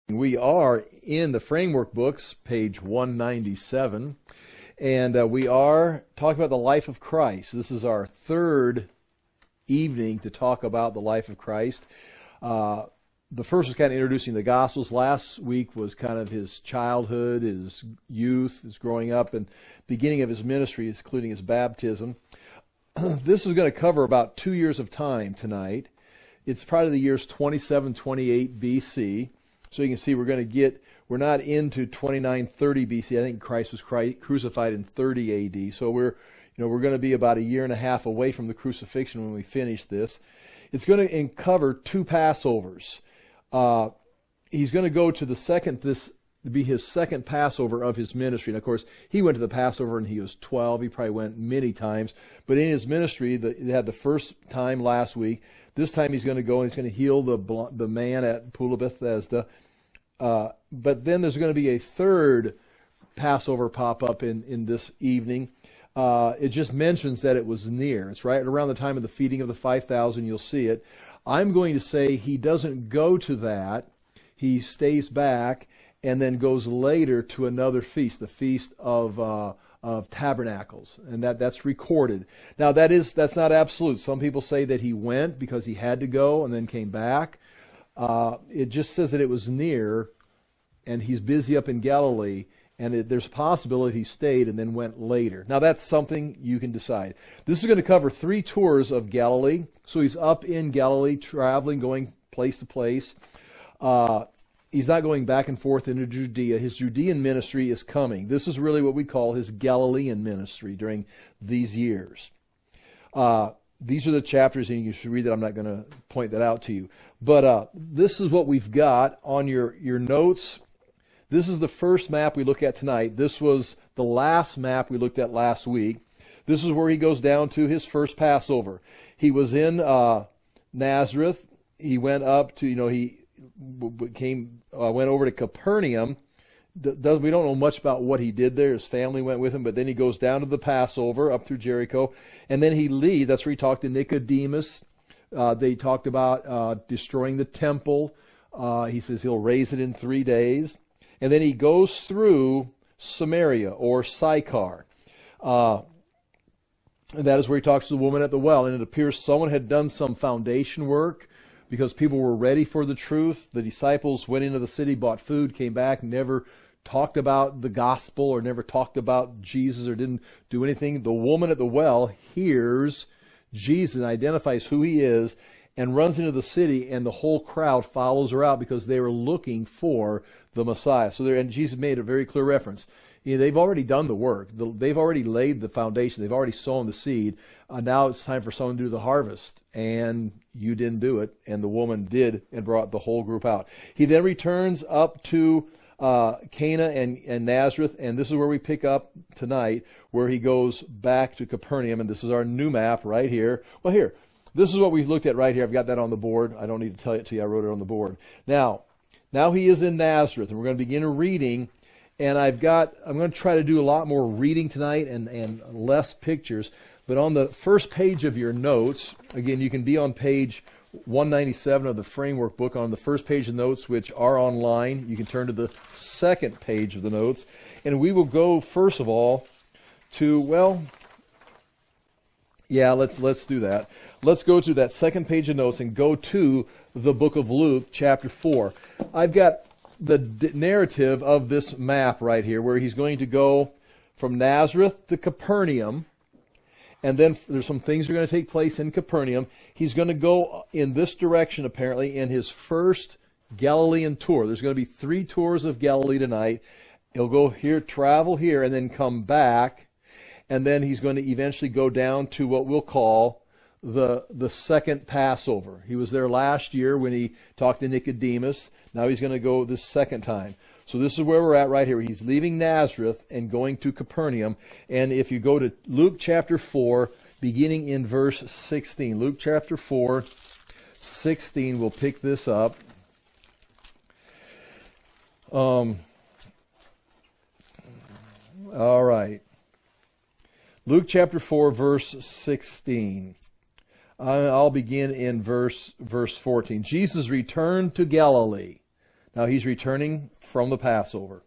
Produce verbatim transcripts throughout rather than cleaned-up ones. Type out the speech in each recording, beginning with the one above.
We are in the Framework Books, page one ninety-seven, and uh, we are talking about the life of Christ. This is our third evening to talk about the life of Christ. Uh, the first was kind of introducing the Gospels. Last week was kind of his childhood, his youth, his growing up, and beginning of his ministry, including his baptism. This is going to cover about two years of time tonight. It's probably the years twenty-seven, twenty-eight B C. So you can see we're going to get, we're not into twenty-nine thirty B C. I think Christ was crucified in thirty A D. So we're, you know, we're going to be about a year and a half away from the crucifixion when we finish this. It's going to cover two Passovers. Uh, he's going to go to the second, this to be his second Passover of his ministry. And of course, he went to the Passover when he was twelve. He probably went many times. But in his ministry, the, they had the first time last week. This time he's going to go and he's going to heal the the man at Pool of Bethesda. Uh, but then there's going to be a third Passover pop up in, in this evening. Uh, it just mentions that it was near. It's right around the time of the feeding of the five thousand. You'll see it. I'm going to say he doesn't go to that. He stays back and then goes later to another feast, the Feast of uh, of Tabernacles, and that, that's recorded. Now that is that's not absolute. Some people say that he went because he had to go and then came back. Uh, it just says that it was near, and he's busy up in Galilee, and it, there's a possibility he stayed and then went later. Now that's something you can decide. This is going to cover three tours of Galilee. So he's up in Galilee, traveling, going place to place. Uh, He's not going back and forth into Judea. His Judean ministry is coming. This is really what we call his Galilean ministry during these years. Uh, these are the chapters, and you should read that. I'm not going to point that out to you. But uh, this is what we've got on your, your notes. This is the first map we look at tonight. This was the last map we looked at last week. This is where he goes down to his first Passover. He was in uh, Nazareth. He went up to, you know, he came, uh, went over to Capernaum. Does, we don't know much about what he did there. His family went with him, but then he goes down to the Passover, up through Jericho, and then he leaves. That's where he talked to Nicodemus. Uh, they talked about uh, destroying the temple. Uh, he says he'll raise it in three days. And then he goes through Samaria, or Sychar. Uh, and that is where he talks to the woman at the well. And it appears someone had done some foundation work, because people were ready for the truth. The disciples went into the city, bought food, came back, never talked about the gospel or never talked about Jesus or didn't do anything. The woman at the well hears Jesus and identifies who he is and runs into the city, and the whole crowd follows her out because they were looking for the Messiah. So there, and Jesus made a very clear reference. You know, they've already done the work. They've already laid the foundation. They've already sown the seed. Uh, now it's time for someone to do the harvest. And you didn't do it. And the woman did and brought the whole group out. He then returns up to uh, Cana and, and Nazareth. And this is where we pick up tonight, where he goes back to Capernaum. And this is our new map right here. Well, here, this is what we've looked at right here. I've got that on the board. I don't need to tell it to you. I wrote it on the board. Now, now he is in Nazareth. And we're going to begin reading. And I've got, I'm going to try to do a lot more reading tonight and, and less pictures. But on the first page of your notes, again, you can be on page one ninety-seven of the Framework book. On the first page of notes, which are online, you can turn to the second page of the notes. And we will go, first of all, to, well, yeah, let's let's do that. Let's go to that second page of notes and go to the book of Luke, chapter four. I've got the d- narrative of this map right here, where he's going to go from Nazareth to Capernaum, and then there's some things that are going to take place in Capernaum. He's going to go in this direction, apparently, in his first Galilean tour. There's going to be three tours of Galilee tonight. He'll go here, travel here, and then come back, and then he's going to eventually go down to what we'll call the the second Passover. He was there last year when he talked to Nicodemus. Now he's going to go this second time. So this is where we're at right here. He's leaving Nazareth and going to Capernaum. And if you go to Luke chapter four, beginning in verse sixteen. Luke chapter four, sixteen, we'll pick this up. Um. All right. Luke chapter four, verse sixteen. I'll begin in verse verse fourteen. Jesus returned to Galilee. Now he's returning from the Passover.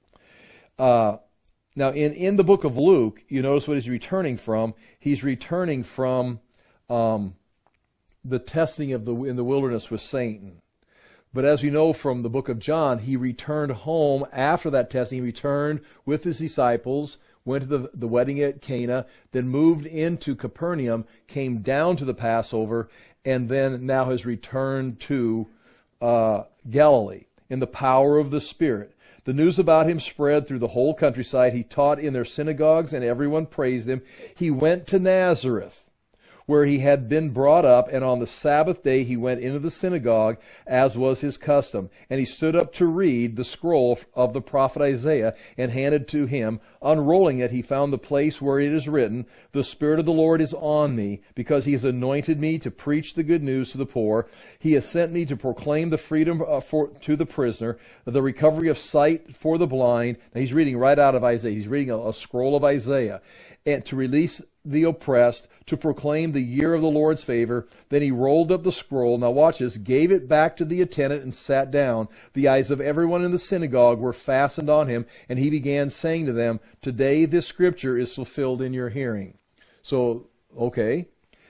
Uh, now in, in the book of Luke, you notice what he's returning from. He's returning from um, the testing of the in the wilderness with Satan. But as we know from the book of John, he returned home after that testing. He returned with his disciples, went to the, the wedding at Cana, then moved into Capernaum, came down to the Passover, and then now has returned to uh, Galilee in the power of the Spirit. The news about him spread through the whole countryside. He taught in their synagogues, and everyone praised him. He went to Nazareth, where he had been brought up, and on the Sabbath day he went into the synagogue, as was his custom. And he stood up to read the scroll of the prophet Isaiah, and handed to him. Unrolling it, he found the place where it is written, "The Spirit of the Lord is on me, because he has anointed me to preach the good news to the poor. He has sent me to proclaim the freedom uh, for, to the prisoner, the recovery of sight for the blind." Now he's reading right out of Isaiah. He's reading a, a scroll of Isaiah. And to release the oppressed, to proclaim the year of the Lord's favor. Then he rolled up the scroll. Now watch this. Gave it back to the attendant and sat down. The eyes of everyone in the synagogue were fastened on him, and he began saying to them, "Today this scripture is fulfilled in your hearing." So, okay.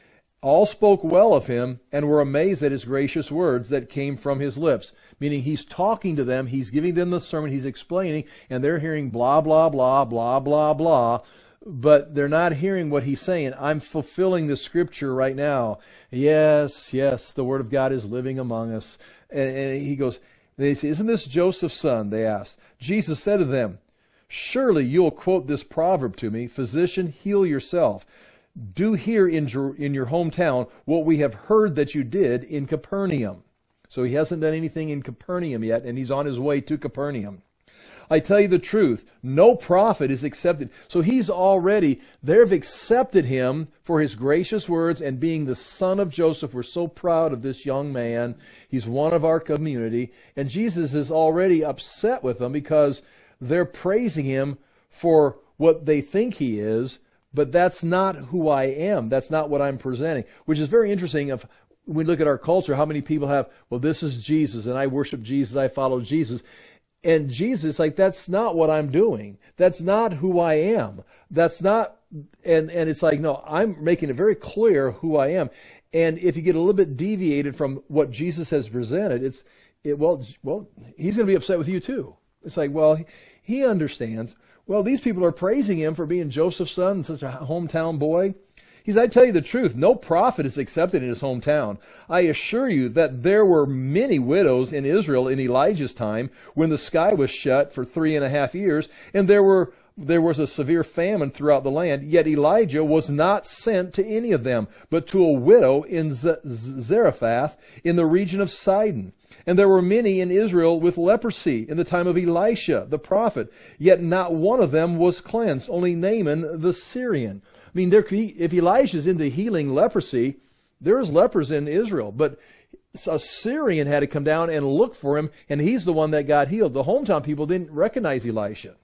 All spoke well of him and were amazed at his gracious words that came from his lips. Meaning he's talking to them, he's giving them the sermon, he's explaining, and they're hearing blah, blah, blah, blah, blah, blah. But they're not hearing what he's saying. I'm fulfilling the scripture right now. Yes, yes, the word of God is living among us. And, and he goes, they say, "Isn't this Joseph's son?" they asked. Jesus said to them, "Surely you'll quote this proverb to me, 'Physician, heal yourself. Do here in your, in your hometown what we have heard that you did in Capernaum." So he hasn't done anything in Capernaum yet, and he's on his way to Capernaum. "I tell you the truth, no prophet is accepted." So he's already, they've accepted him for his gracious words and being the son of Joseph. We're so proud of this young man. He's one of our community. And Jesus is already upset with them because they're praising him for what they think he is, but that's not who I am. That's not what I'm presenting, which is very interesting. If we look at our culture, how many people have, well, this is Jesus, and I worship Jesus, I follow Jesus. And Jesus, like, that's not what I'm doing. That's not who I am. That's not, and, and it's like, no, I'm making it very clear who I am. And if you get a little bit deviated from what Jesus has presented, it's, it, well, well, he's going to be upset with you too. It's like, well, he, he understands. Well, these people are praising him for being Joseph's son and such a hometown boy. He said, "I tell you the truth, no prophet is accepted in his hometown. I assure you that there were many widows in Israel in Elijah's time when the sky was shut for three and a half years, and there were there was a severe famine throughout the land. Yet Elijah was not sent to any of them, but to a widow in Z- Zarephath in the region of Sidon. And there were many in Israel with leprosy in the time of Elisha, the prophet. Yet not one of them was cleansed, only Naaman the Syrian." I mean, there, if Elisha's into healing leprosy, there's lepers in Israel. But a Syrian had to come down and look for him, and he's the one that got healed. The hometown people didn't recognize Elisha.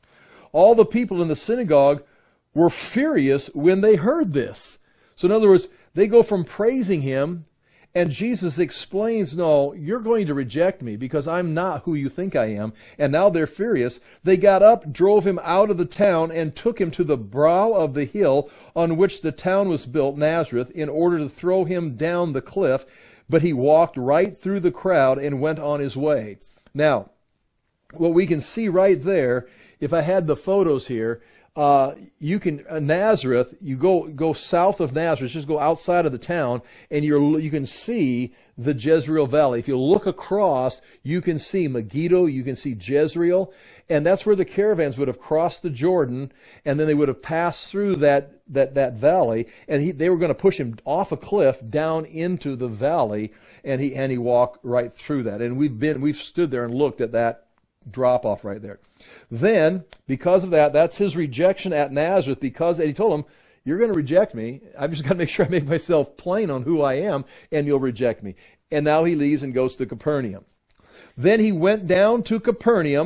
All the people in the synagogue were furious when they heard this. So in other words, they go from praising him, and Jesus explains, no, you're going to reject me because I'm not who you think I am. And now they're furious. They got up, drove him out of the town, and took him to the brow of the hill on which the town was built, Nazareth, in order to throw him down the cliff. But he walked right through the crowd and went on his way. Now, what we can see right there, if I had the photos here, Uh, you can, uh, Nazareth, you go, go south of Nazareth, just go outside of the town, and you're, you can see the Jezreel Valley. If you look across, you can see Megiddo, you can see Jezreel, and that's where the caravans would have crossed the Jordan, and then they would have passed through that, that, that valley, and he, they were going to push him off a cliff down into the valley, and he, and he walked right through that. And we've been, we've stood there and looked at that drop off right there. Then, because of that, that's his rejection at Nazareth, because and he told him, you're going to reject me. I've just got to make sure I make myself plain on who I am, and you'll reject me. And now he leaves and goes to Capernaum. Then he went down to Capernaum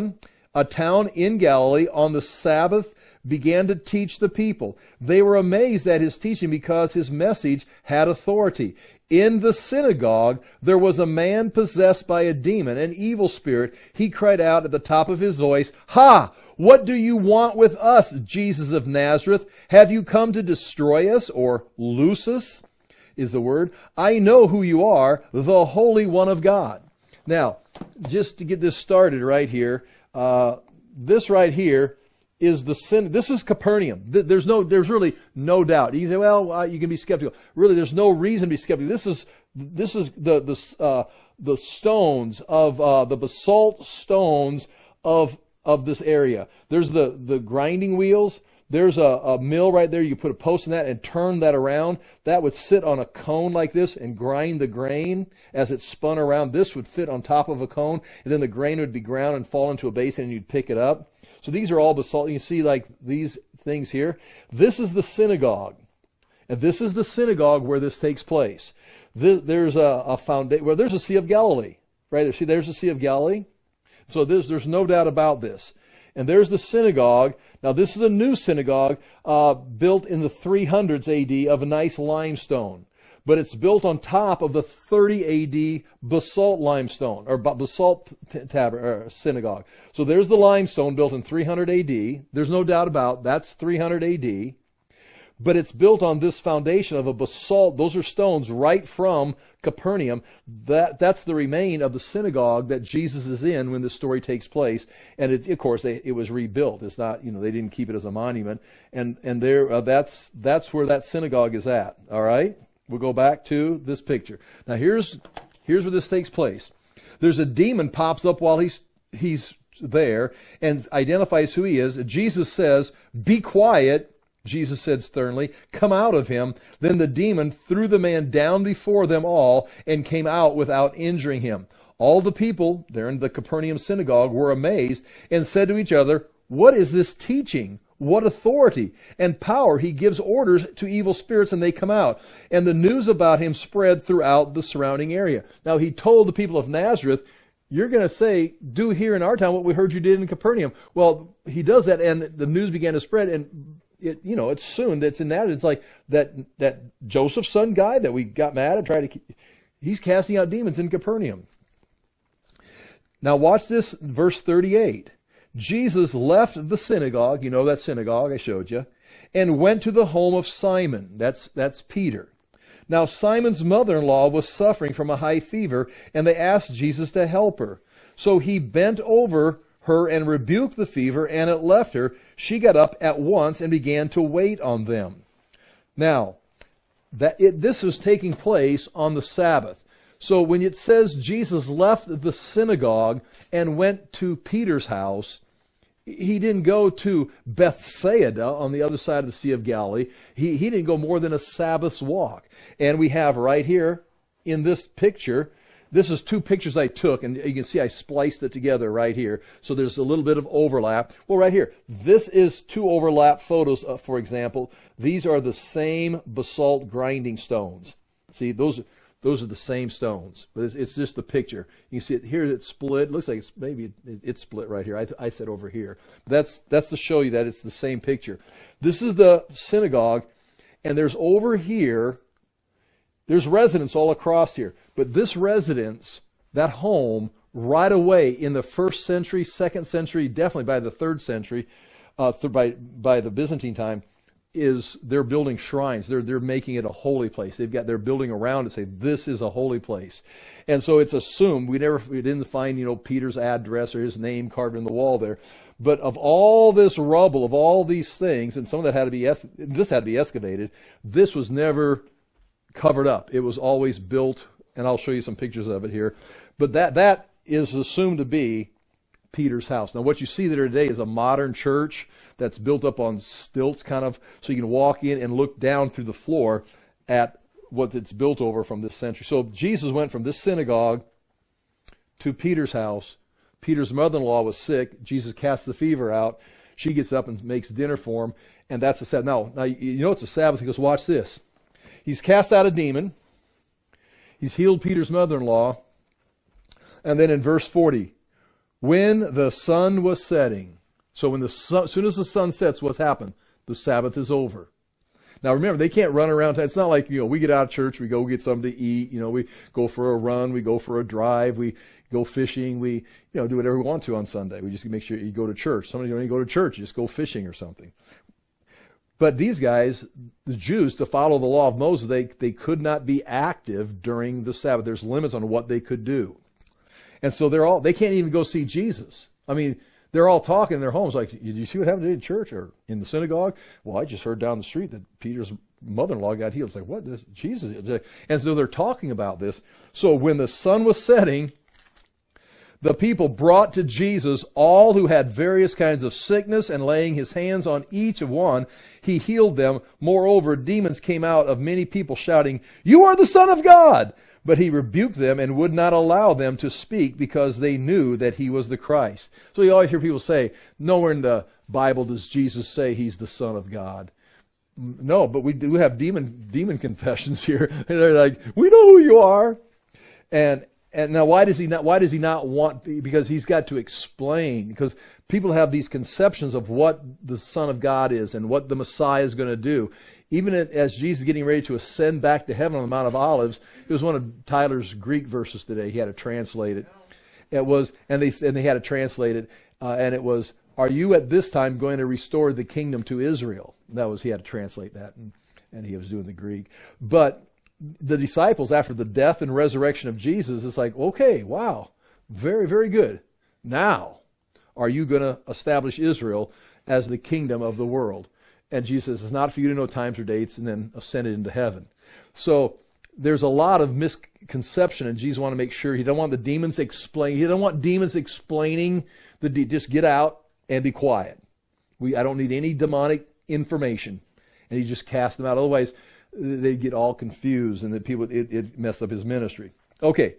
a town in Galilee, on the Sabbath began to teach the people. They were amazed at his teaching because his message had authority. In the synagogue, there was a man possessed by a demon, an evil spirit. He cried out at the top of his voice, "Ha! What do you want with us, Jesus of Nazareth? Have you come to destroy us?" Or loose us is the word. "I know who you are, the Holy One of God." Now, just to get this started right here, uh, this right here is the sin. This is Capernaum. There's no, there's really no doubt. You can say, well, uh, you can be skeptical. Really, there's no reason to be skeptical. This is, this is the the uh, the stones of uh, the basalt stones of of this area. There's the the grinding wheels. There's a, a mill right there. You put a post in that and turn that around. That would sit on a cone like this and grind the grain as it spun around. This would fit on top of a cone, and then the grain would be ground and fall into a basin, and you'd pick it up. So these are all basalt. You can see like these things here. This is the synagogue. And this is the synagogue where this takes place. This, there's a, a foundation. Well, there's a Sea of Galilee right there. See, there's the Sea of Galilee. So there's, there's no doubt about this. And there's the synagogue. Now, this is a new synagogue uh, built in the three hundreds A D of a nice limestone. But it's built on top of the thirty A D basalt limestone, or basalt tab- or synagogue. So there's the limestone built in three hundred A D. There's no doubt about that's three hundred A D. But it's built on this foundation of a basalt. Those are stones right from Capernaum. That, that's the remain of the synagogue that Jesus is in when this story takes place. And it, of course, they, it was rebuilt. It's not, you know, they didn't keep it as a monument. And, and there, uh, that's, that's where that synagogue is at. All right? We'll go back to this picture. Now here's, here's where this takes place. There's a demon pops up while he's, he's there and identifies who he is. Jesus says, "Be quiet." Jesus said sternly, "Come out of him." Then the demon threw the man down before them all and came out without injuring him. All the people there in the Capernaum synagogue were amazed and said to each other, "What is this teaching? What authority and power! He gives orders to evil spirits and they come out." And the news about him spread throughout the surrounding area. Now he told the people of Nazareth, "You're going to say, do here in our town what we heard you did in Capernaum." Well, he does that, and the news began to spread, and it, you know, it's soon that's in Nazareth. It's like that that Joseph's son guy that we got mad at, tried to keep, he's casting out demons in Capernaum. Now watch this, verse thirty-eight. Jesus left the synagogue, you know that synagogue I showed you, and went to the home of Simon. That's, that's Peter. Now Simon's mother-in-law was suffering from a high fever, and they asked Jesus to help her. So he bent over her and rebuked the fever, and it left her. She got up at once and began to wait on them. Now, that it, this is taking place on the Sabbath. So when it says Jesus left the synagogue and went to Peter's house, he didn't go to Bethsaida on the other side of the Sea of Galilee. He, he didn't go more than a Sabbath's walk. And we have right here in this picture, this is two pictures I took, and you can see I spliced it together right here. So there's a little bit of overlap. Well, right here, this is two overlap photos, uh, for example. These are the same basalt grinding stones. See, those those are the same stones, but it's, it's just the picture. You can see it here, it's split. It looks like it's maybe it, it's split right here. I, I said over here. But that's, that's to show you that it's the same picture. This is the synagogue, and there's over here, there's residents all across here. But this residence, that home, right away in the first century, second century, definitely by the third century, uh, th- by by the Byzantine time, is they're building shrines. They're they're making it a holy place. They've got they're building around to say this is a holy place, and so it's assumed. We never we didn't find you know Peter's address or his name carved in the wall there, but of all this rubble, of all these things, and some of that had to be es- this had to be excavated. This was never covered up. It was always built, and I'll show you some pictures of it here. But that that is assumed to be Peter's house. Now, what you see there today is a modern church that's built up on stilts, kind of, so you can walk in and look down through the floor at what it's built over from this century. So Jesus went from this synagogue to Peter's house. Peter's mother-in-law was sick. Jesus casts the fever out. She gets up and makes dinner for him, and that's the Sabbath. Now, now you know it's a Sabbath because watch this. He's cast out a demon. He's healed Peter's mother-in-law. And then in verse forty, When the sun was setting. So when the sun, as soon as the sun sets, what's happened? The Sabbath is over. Now remember, they can't run around. It's not like, you know, we get out of church, we go get something to eat, you know, we go for a run, we go for a drive, we go fishing, we, you know, do whatever we want to on Sunday. We just make sure you go to church. Somebody when you go to church, you just go fishing or something. But these guys, the Jews, to follow the law of Moses, they, they could not be active during the Sabbath. There's limits on what they could do. And so they're all, they can't even go see Jesus. I mean, they're all talking in their homes like, did you see what happened in church or in the synagogue? Well, I just heard down the street that Peter's mother-in-law got healed. It's like, what does Jesus? And so they're talking about this. So when the sun was setting, the people brought to Jesus all who had various kinds of sickness, and laying his hands on each of one, he healed them. Moreover, demons came out of many people shouting, "You are the Son of God!" But he rebuked them and would not allow them to speak because they knew that he was the Christ. So you always hear people say, nowhere in the Bible does Jesus say he's the Son of God. No, but we do have demon demon confessions here. And they're like, we know who you are. And and now why does he not why does he not want, because he's got to explain, because people have these conceptions of what the Son of God is and what the Messiah is going to do. Even as Jesus is getting ready to ascend back to heaven on the Mount of Olives, it was one of Tyler's Greek verses today. He had to translate it. It was, and they and they had to translate it, uh, and it was, "Are you at this time going to restore the kingdom to Israel?" That was, he had to translate that, and, and he was doing the Greek. But the disciples, after the death and resurrection of Jesus, it's like, okay, wow, very, very good. Now, are you going to establish Israel as the kingdom of the world? And Jesus says, it's not for you to know times or dates, and then ascended into heaven. So there's a lot of misconception, and Jesus wanted to make sure he don't want the demons explain. He don't want demons explaining the de- just get out and be quiet. We I don't need any demonic information, and he just cast them out. Otherwise, they'd get all confused, and the people it, it messed up his ministry. Okay,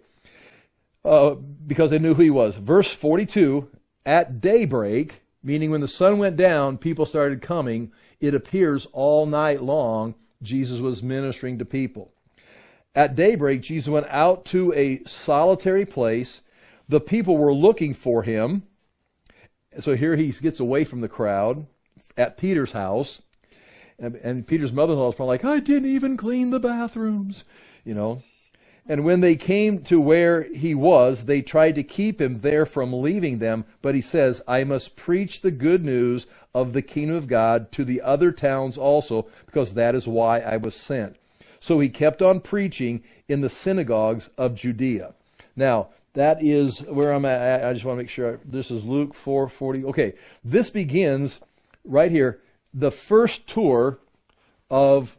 uh, because they knew who he was. Verse forty-two: at daybreak, meaning when the sun went down, people started coming. It appears all night long Jesus was ministering to people. At daybreak, Jesus went out to a solitary place. The people were looking for him. So here he gets away from the crowd at Peter's house. And, and Peter's mother-in-law is probably like, I didn't even clean the bathrooms, you know. And when they came to where he was, they tried to keep him there from leaving them. But he says, I must preach the good news of the kingdom of God to the other towns also, because that is why I was sent. So he kept on preaching in the synagogues of Judea. Now, that is where I'm at. I just want to make sure. I, this is Luke four forty. Okay, this begins right here. The first tour of,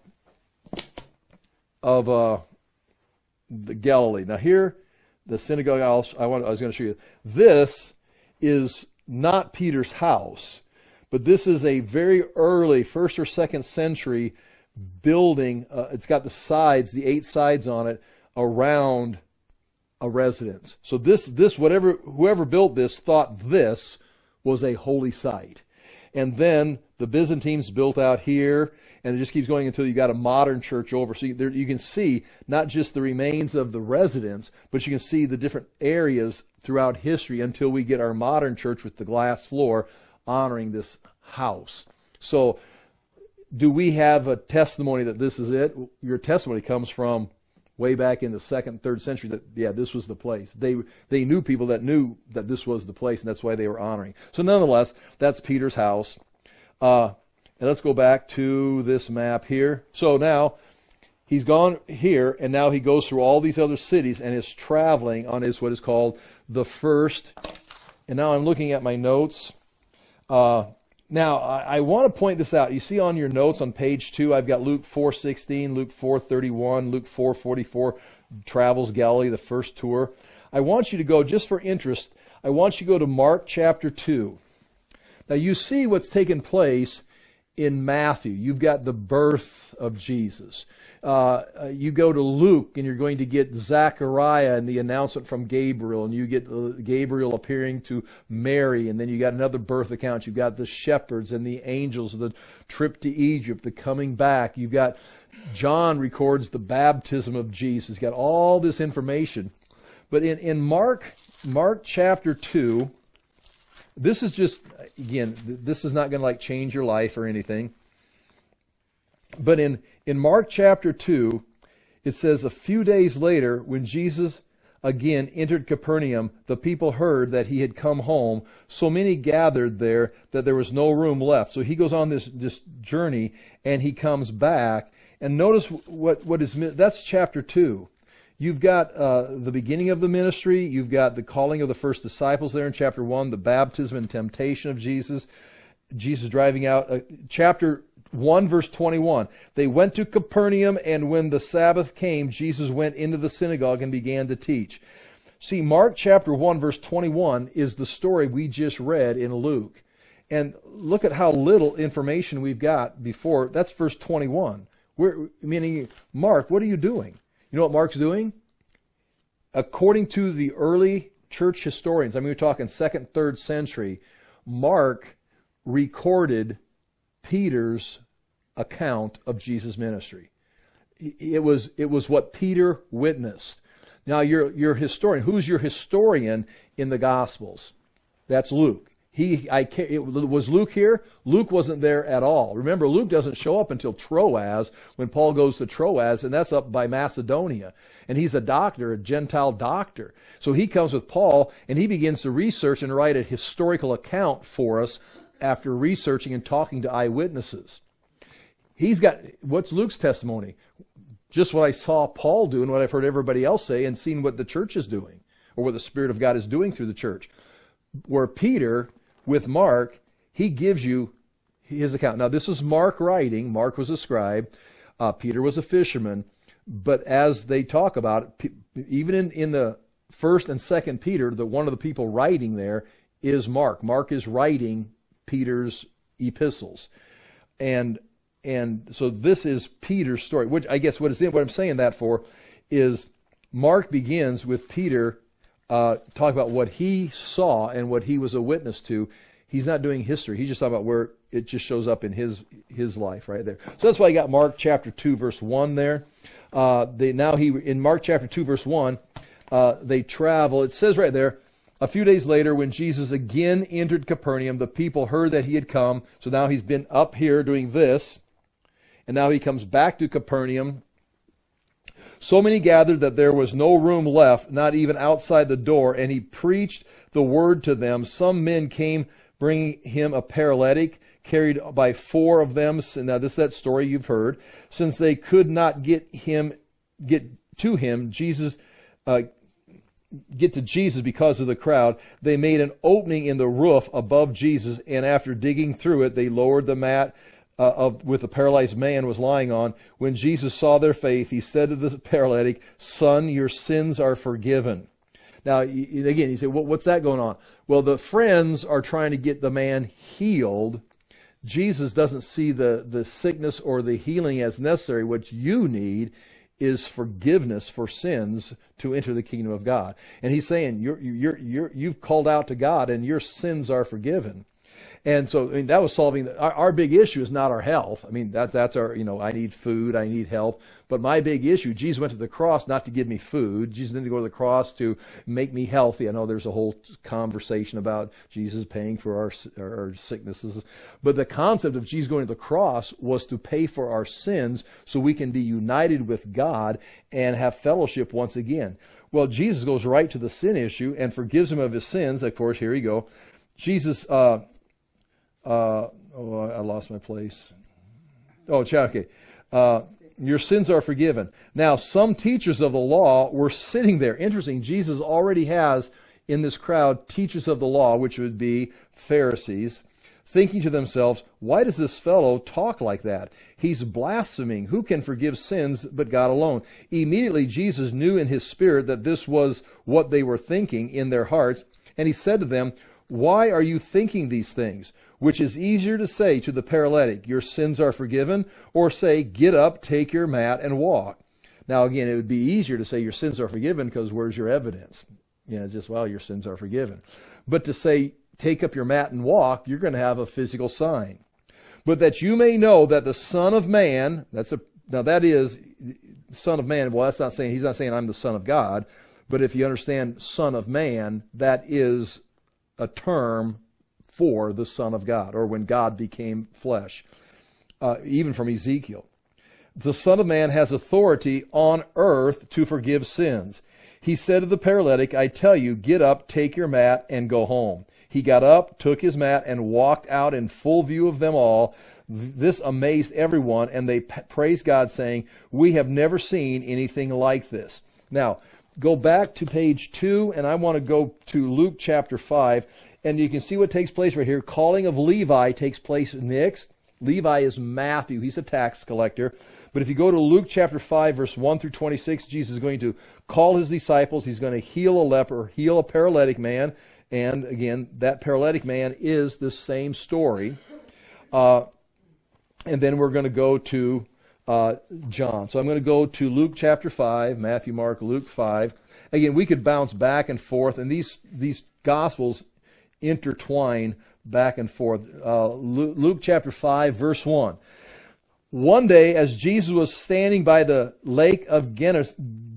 of uh, the Galilee. Now here, the synagogue I, want, I was going to show you. This is not Peter's house, but this is a very early first or second century building. Uh, it's got the sides, the eight sides on it, around a residence. So this, this whatever whoever built this thought this was a holy site. And then the Byzantines built out here, and it just keeps going until you got a modern church over. So you, there, you can see not just the remains of the residence, but you can see the different areas throughout history until we get our modern church with the glass floor honoring this house. So do we have a testimony that this is it? Your testimony comes from way back in the second, third century that, yeah, this was the place. They they knew people that knew that this was the place, and that's why they were honoring. So nonetheless, that's Peter's house. Uh, and let's go back to this map here. So now he's gone here, and now he goes through all these other cities and is traveling on his what is called the first. And now I'm looking at my notes. Uh, Now, I, I want to point this out. You see on your notes on page two, I've got Luke four sixteen, Luke four thirty-one, Luke four forty-four, travels Galilee, the first tour. I want you to go, just for interest, I want you to go to Mark chapter two. Now, you see what's taken place in Matthew. You've got the birth of Jesus. Uh, you go to Luke, and you're going to get Zechariah and the announcement from Gabriel, and you get Gabriel appearing to Mary, and then you got another birth account. You've got the shepherds and the angels, the trip to Egypt, the coming back. You've got John records the baptism of Jesus. He's got all this information. But in, in Mark, Mark chapter two, this is just, again, this is not going to like change your life or anything. But in, in Mark chapter two, it says, a few days later, when Jesus again entered Capernaum, the people heard that he had come home. So many gathered there that there was no room left. So he goes on this, this journey, and he comes back. And notice what, what is, that's chapter two. You've got uh, the beginning of the ministry. You've got the calling of the first disciples there in chapter one, the baptism and temptation of Jesus, Jesus driving out. Uh, chapter one, verse twenty-one, they went to Capernaum, and when the Sabbath came, Jesus went into the synagogue and began to teach. See, Mark chapter one, verse twenty-one is the story we just read in Luke. And look at how little information we've got before. That's verse twenty-one. We're, meaning, Mark, what are you doing? You know what Mark's doing? According to the early church historians, I mean, we're talking second, third century, Mark recorded Peter's account of Jesus' ministry. It was, it was what Peter witnessed. Now, your, your historian, who's your historian in the Gospels? That's Luke. He, I, it, was Luke here? Luke wasn't there at all. Remember, Luke doesn't show up until Troas, when Paul goes to Troas, and that's up by Macedonia. And he's a doctor, a Gentile doctor. So he comes with Paul, and he begins to research and write a historical account for us after researching and talking to eyewitnesses. He's got, what's Luke's testimony? Just what I saw Paul do and what I've heard everybody else say and seen what the church is doing, or what the Spirit of God is doing through the church. Where Peter, with Mark, he gives you his account. Now, this is Mark writing. Mark was a scribe. Uh, Peter was a fisherman. But as they talk about it, even in, in the first and second Peter, the one of the people writing there is Mark. Mark is writing Peter's epistles. And and so this is Peter's story, which I guess what, is in, what I'm saying that for is Mark begins with Peter uh, talking about what he saw and what he was a witness to. He's not doing history. He's just talking about where it just shows up in his his life right there. So that's why you got Mark chapter two, verse one there. Uh, they, now he in Mark chapter two, verse one, uh, they travel. It says right there, a few days later, when Jesus again entered Capernaum, the people heard that he had come. So now he's been up here doing this. And now he comes back to Capernaum. So many gathered that there was no room left, not even outside the door. And he preached the word to them. Some men came bringing him a paralytic, carried by four of them. And now this is that story you've heard. Since they could not get him, get to him, Jesus, uh, get to Jesus because of the crowd, they made an opening in the roof above Jesus, and after digging through it, they lowered the mat uh, of with the paralyzed man was lying on. When Jesus saw their faith, he said to the paralytic, "Son, your sins are forgiven." Now, again, you say, well, what's that going on? Well, the friends are trying to get the man healed. Jesus doesn't see the, the sickness or the healing as necessary. What you need is forgiveness for sins to enter the kingdom of God. And he's saying, you're, you're, you're, you've called out to God and your sins are forgiven. And so, I mean, that was solving, the, our, our big issue is not our health. I mean, that, that's our, you know, I need food, I need health. But my big issue, Jesus went to the cross not to give me food. Jesus didn't go to the cross to make me healthy. I know there's a whole conversation about Jesus paying for our, our sicknesses. But the concept of Jesus going to the cross was to pay for our sins so we can be united with God and have fellowship once again. Well, Jesus goes right to the sin issue and forgives him of his sins. Of course, here you go. Jesus, uh, Uh, oh, I lost my place. Oh, okay. Uh, your sins are forgiven. Now, some teachers of the law were sitting there. Interesting. Jesus already has in this crowd teachers of the law, which would be Pharisees, thinking to themselves, why does this fellow talk like that? He's blaspheming. Who can forgive sins but God alone? Immediately, Jesus knew in his spirit that this was what they were thinking in their hearts. And he said to them, why are you thinking these things? Which is easier to say to the paralytic, your sins are forgiven, or say, get up, take your mat, and walk. Now, again, it would be easier to say your sins are forgiven because where's your evidence? You know, just, well, your sins are forgiven. But to say, take up your mat and walk, you're going to have a physical sign. But that you may know that the Son of Man, that's a, now that is, Son of Man, well, that's not saying, he's not saying I'm the Son of God, but if you understand Son of Man, that is a term for the Son of God, or when God became flesh, uh, even from Ezekiel. The Son of Man has authority on earth to forgive sins. He said to the paralytic, I tell you, get up, take your mat, and go home. He got up, took his mat, and walked out in full view of them all. This amazed everyone, and they praised God, saying, we have never seen anything like this. Now, go back to page two, and I want to go to Luke chapter five, and you can see what takes place right here. Calling of Levi takes place next. Levi is Matthew. He's a tax collector. But if you go to Luke chapter five, verse one through twenty-six, Jesus is going to call his disciples. He's going to heal a leper, heal a paralytic man. And again, that paralytic man is the same story. Uh, and then we're going to go to uh, John. So I'm going to go to Luke chapter five, Matthew, Mark, Luke five. Again, we could bounce back and forth, and these, these Gospels intertwine back and forth. Uh, Luke, Luke chapter five, verse one. One day, as Jesus was standing by the lake of Gennesaret,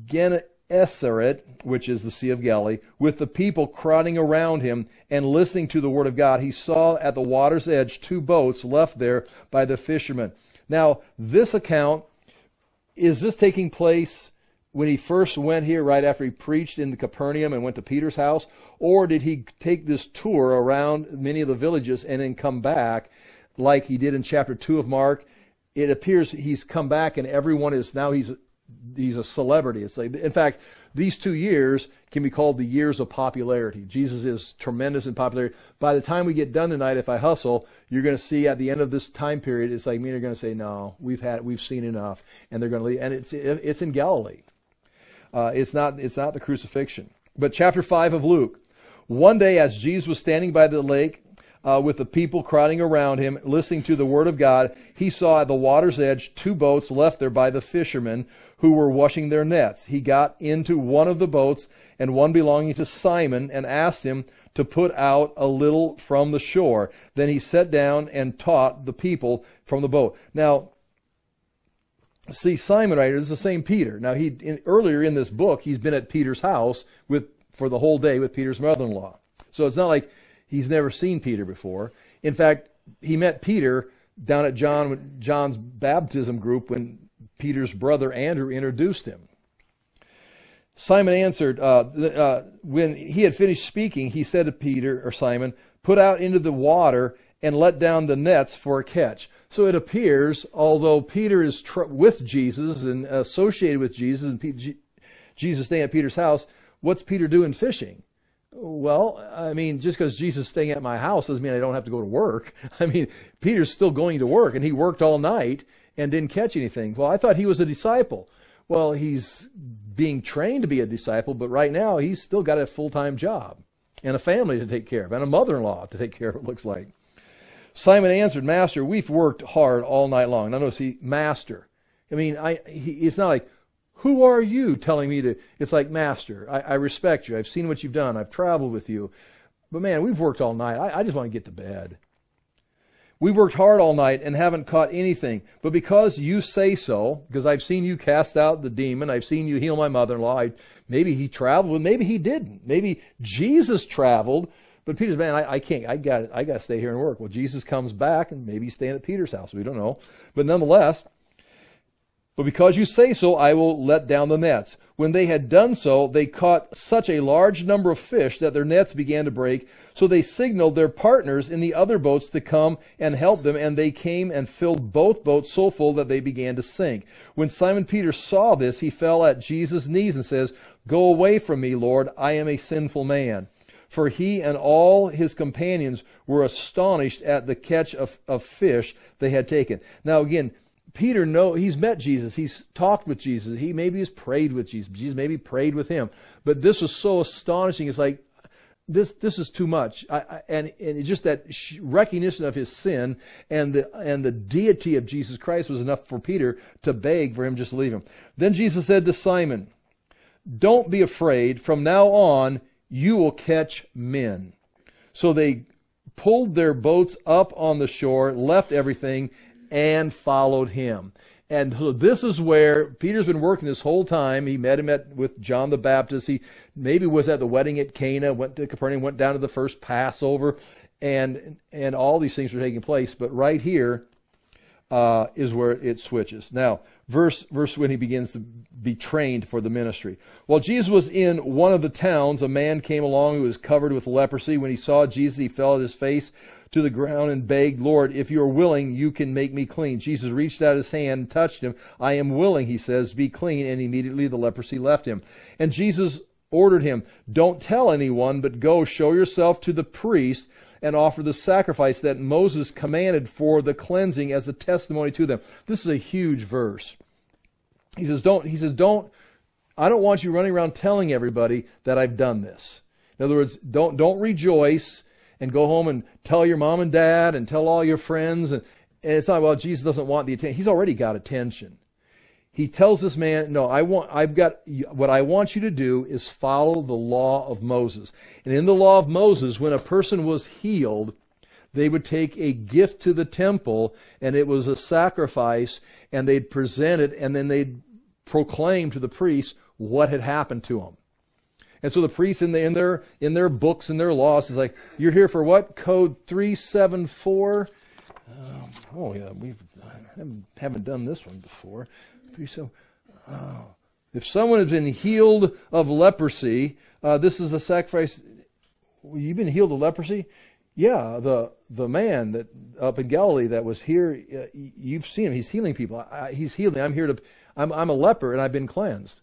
which is the Sea of Galilee, with the people crowding around him and listening to the word of God, he saw at the water's edge two boats left there by the fishermen. Now, this account, is this taking place when he first went here, right after he preached in the Capernaum and went to Peter's house? Or did he take this tour around many of the villages and then come back like he did in chapter two of Mark? It appears he's come back and everyone is, now he's he's a celebrity. It's like, in fact, these two years can be called the years of popularity. Jesus is tremendous in popularity. By the time we get done tonight, if I hustle, you're going to see at the end of this time period, it's like me and you're going to say, no, we've had, we've seen enough, and they're going to leave. And it's it's in Galilee. Uh, it's not it's not the crucifixion. But chapter five of Luke. One day, as Jesus was standing by the lake, Uh, with the people crowding around him, listening to the word of God, he saw at the water's edge two boats left there by the fishermen who were washing their nets. He got into one of the boats, and one belonging to Simon, and asked him to put out a little from the shore. Then he sat down and taught the people from the boat. Now, see, Simon right here is the same Peter. Now, he in, earlier in this book, he's been at Peter's house with for the whole day with Peter's mother-in-law. So it's not like he's never seen Peter before. In fact, he met Peter down at John John's baptism group when Peter's brother Andrew introduced him. Simon answered, uh, uh, when he had finished speaking, he said to Peter, or Simon, put out into the water and let down the nets for a catch. So it appears, although Peter is tr- with Jesus and associated with Jesus, and P- G- Jesus staying at Peter's house, what's Peter doing fishing? Well, I mean, just because Jesus is staying at my house doesn't mean I don't have to go to work. I mean, Peter's still going to work, and he worked all night and didn't catch anything. Well, I thought he was a disciple. Well, he's being trained to be a disciple, but right now he's still got a full-time job and a family to take care of and a mother-in-law to take care of, it looks like. Simon answered, Master, we've worked hard all night long. Now notice, he, Master. I mean, I, he, it's not like, who are you telling me to? It's like, Master, I, I respect you. I've seen what you've done. I've traveled with you. But man, we've worked all night. I, I just want to get to bed. We've worked hard all night and haven't caught anything. But because you say so, because I've seen you cast out the demon, I've seen you heal my mother-in-law, I, maybe he traveled, maybe he didn't. Maybe Jesus traveled, but Peter's, man, I, I can't, I got I got to stay here and work. Well, Jesus comes back and maybe he's staying at Peter's house. We don't know. But nonetheless, but because you say so, I will let down the nets. When they had done so, they caught such a large number of fish that their nets began to break. So they signaled their partners in the other boats to come and help them, and they came and filled both boats so full that they began to sink. When Simon Peter saw this, he fell at Jesus' knees and says, Go away from me, Lord, I am a sinful man. For he and all his companions were astonished at the catch of, of fish they had taken. Now again, Peter, know he's met Jesus. He's talked with Jesus. He maybe has prayed with Jesus. Jesus maybe prayed with him. But this was so astonishing. It's like, this this is too much. I, I, and and just that recognition of his sin and the and the deity of Jesus Christ was enough for Peter to beg for him just to leave him. Then Jesus said to Simon, Don't be afraid. From now on, you will catch men. So they pulled their boats up on the shore, left everything, and followed him. And so this is where Peter's been working this whole time. He met him at, with John the Baptist. He maybe was at the wedding at Cana, went to Capernaum, went down to the first Passover. and and all these things are taking place. But right here uh, is where it switches. Now, verse verse when he begins to be trained for the ministry. While Jesus was in one of the towns, a man came along who was covered with leprosy. When he saw Jesus, he fell at his face to the ground and begged, "Lord, if you are willing, you can make me clean." Jesus reached out his hand and touched him. "I am willing," he says, "be clean." And immediately the leprosy left him. And Jesus ordered him, "Don't tell anyone, but go show yourself to the priest and offer the sacrifice that Moses commanded for the cleansing as a testimony to them." This is a huge verse. He says, don't, he says, don't, I don't want you running around telling everybody that I've done this. In other words, don't, don't rejoice and go home and tell your mom and dad and tell all your friends. And, and it's not, well, Jesus doesn't want the attention. He's already got attention. He tells this man, no, I want, I've got, what I want you to do is follow the law of Moses. And in the law of Moses, when a person was healed, they would take a gift to the temple, and it was a sacrifice, and they'd present it, and then they'd proclaim to the priest what had happened to them. And so the priests in, the, in their in their books and their laws is like, you're here for what? Code three seven four. Um, oh yeah, we haven't, haven't done this one before. Three seven. Oh. If someone has been healed of leprosy, uh, this is a sacrifice. You've been healed of leprosy? Yeah, the the man that up in Galilee that was here, uh, you've seen him. He's healing people. I, he's healing. I'm here to. I'm I'm a leper and I've been cleansed.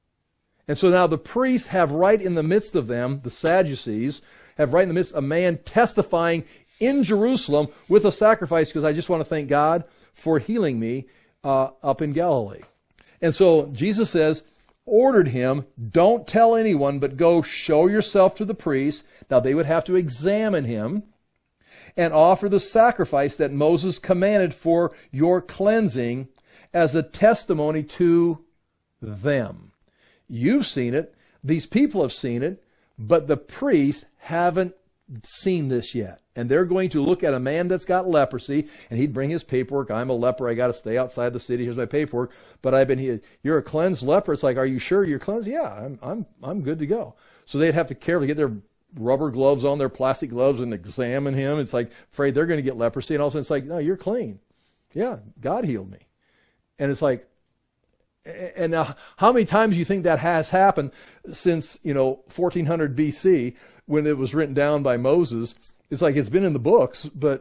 And so now the priests have right in the midst of them, the Sadducees, have right in the midst a man testifying in Jerusalem with a sacrifice, because I just want to thank God for healing me uh, up in Galilee. And so Jesus says, ordered him, don't tell anyone, but go show yourself to the priest. Now they would have to examine him and offer the sacrifice that Moses commanded for your cleansing as a testimony to them. You've seen it. These people have seen it, but the priests haven't seen this yet. And they're going to look at a man that's got leprosy, and he'd bring his paperwork. I'm a leper. I got to stay outside the city. Here's my paperwork. But I've been here. You're a cleansed leper. It's like, are you sure you're cleansed? Yeah, I'm, I'm, I'm good to go. So they'd have to carefully get their rubber gloves on, their plastic gloves, and examine him. It's like, afraid they're going to get leprosy. And all of a sudden it's like, no, you're clean. Yeah, God healed me. And it's like, and now, how many times do you think that has happened since, you know, fourteen hundred B C, when it was written down by Moses? It's like it's been in the books, but,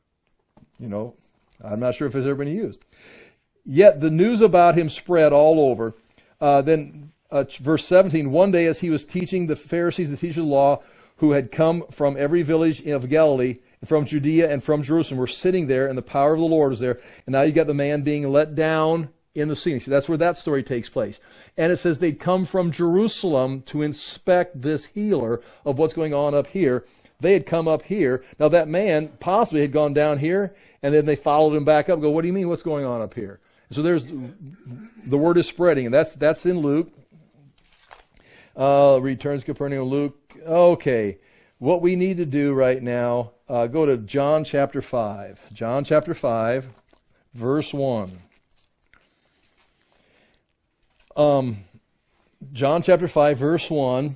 you know, I'm not sure if it's ever been used. Yet the news about him spread all over. Uh, then, uh, verse seventeen, one day as he was teaching, the Pharisees, the teachers of the law, who had come from every village of Galilee, from Judea and from Jerusalem, were sitting there, and the power of the Lord was there. And now you got the man being let down in the scene. So that's where that story takes place. And it says they'd come from Jerusalem to inspect this healer of what's going on up here. They had come up here. Now that man possibly had gone down here, and then they followed him back up and go, what do you mean, what's going on up here? So there's, the word is spreading, and that's that's in Luke. Uh, returns Capernaum, Luke. Okay, what we need to do right now, uh, go to John chapter five. John chapter five, verse one. Um, John chapter five, verse one.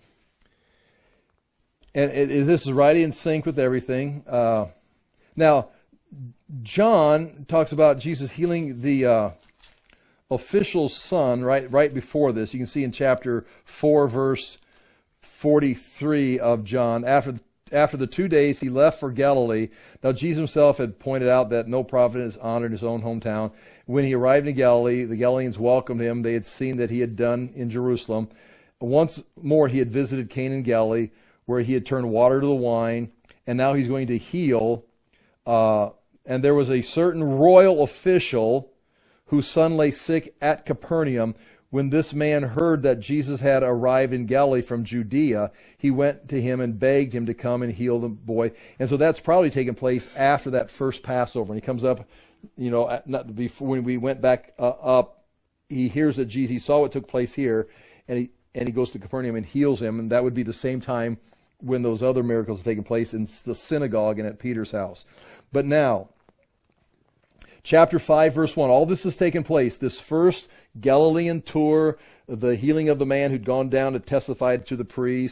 And it, it, this is right in sync with everything. Uh, now, John talks about Jesus healing the uh, official's son right, right before this. You can see in chapter four, verse forty-three of John. After After the two days, he left for Galilee. Now, Jesus himself had pointed out that no prophet is honored in his own hometown. When he arrived in Galilee, the Galileans welcomed him. They had seen that he had done in Jerusalem. Once more, he had visited Cana in Galilee, where he had turned water to the wine, and now he's going to heal. Uh, and there was a certain royal official whose son lay sick at Capernaum. When this man heard that Jesus had arrived in Galilee from Judea, he went to him and begged him to come and heal the boy. And so that's probably taken place after that first Passover. And he comes up, you know, not before, when we went back uh, up, he hears that Jesus, he saw what took place here, and he and he goes to Capernaum and heals him. And that would be the same time when those other miracles have taken place in the synagogue and at Peter's house. But now, chapter five, verse one, all this has taken place. This first Galilean tour, the healing of the man who'd gone down to testify to the priest,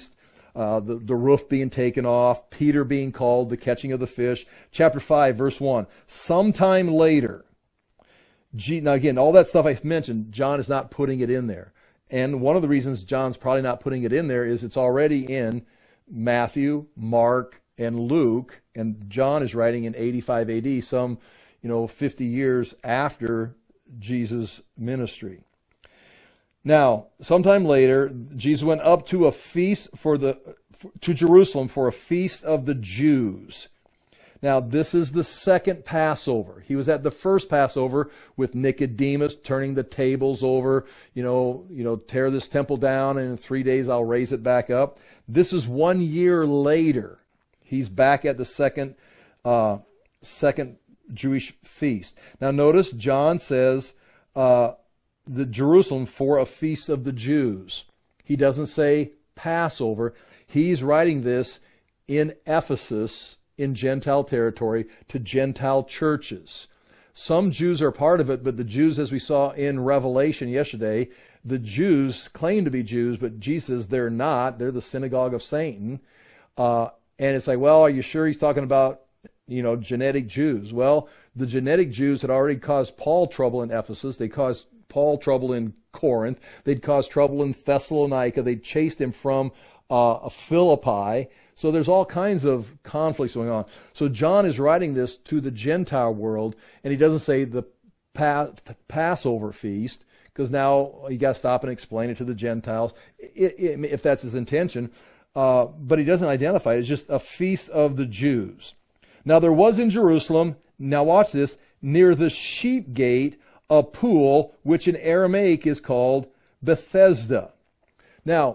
uh, the, the roof being taken off, Peter being called, the catching of the fish. Chapter five, verse one, sometime later. G, now again, all that stuff I mentioned, John is not putting it in there. And one of the reasons John's probably not putting it in there is it's already in Matthew, Mark, and Luke, and John is writing in eighty-five A D, some, you know, fifty years after Jesus' ministry. Now, sometime later, Jesus went up to a feast for the to Jerusalem for a feast of the Jews. Now, this is the second Passover. He was at the first Passover with Nicodemus, turning the tables over, you know, you know, tear this temple down, and in three days I'll raise it back up. This is one year later. He's back at the second, uh, second Jewish feast. Now, notice John says uh, the Jerusalem for a feast of the Jews. He doesn't say Passover. He's writing this in Ephesus, in Gentile territory, to Gentile churches. Some Jews are part of it, but the Jews, as we saw in Revelation yesterday, the Jews claim to be Jews, but Jesus, they're not. They're the synagogue of Satan. Uh, and it's like, well, are you sure he's talking about, you know, genetic Jews? Well, the genetic Jews had already caused Paul trouble in Ephesus. They caused Paul trouble in Corinth. They'd caused trouble in Thessalonica. They'd chased him from uh, Philippi. So there's all kinds of conflicts going on. So John is writing this to the Gentile world, and he doesn't say the pa- Passover feast, because now you got to stop and explain it to the Gentiles, it, it, if that's his intention. Uh, but he doesn't identify it. It's just a feast of the Jews. Now there was in Jerusalem, now watch this, near the sheep gate, a pool, which in Aramaic is called Bethesda. Now,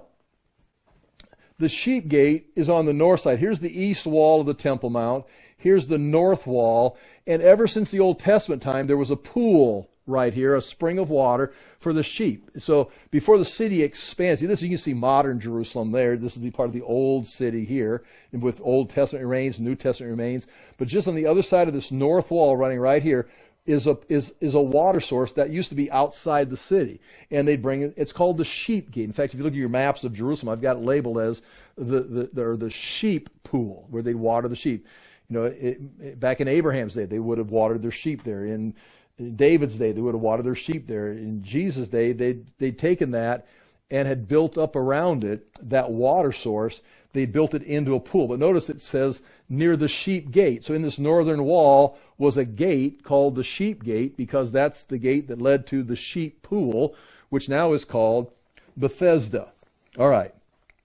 the sheep gate is on the north side. Here's the east wall of the Temple Mount. Here's the north wall. And ever since the Old Testament time, there was a pool right here, a spring of water for the sheep. So before the city expands, see this, you can see modern Jerusalem there. This is the part of the old city here, with Old Testament remains, New Testament remains. But just on the other side of this north wall running right here is a is is a water source that used to be outside the city, and they bring it. It's called the sheep gate. In fact, if you look at your maps of Jerusalem, I've got it labeled as the the the, the sheep pool, where they water the sheep. You know, it, it, back in Abraham's day, they would have watered their sheep there. In David's day, they would have watered their sheep there. In Jesus' day, they they'd taken that and had built up around it that water source. They built it into a pool. But notice it says near the sheep gate. So in this northern wall was a gate called the sheep gate, because that's the gate that led to the sheep pool, which now is called Bethesda. All right.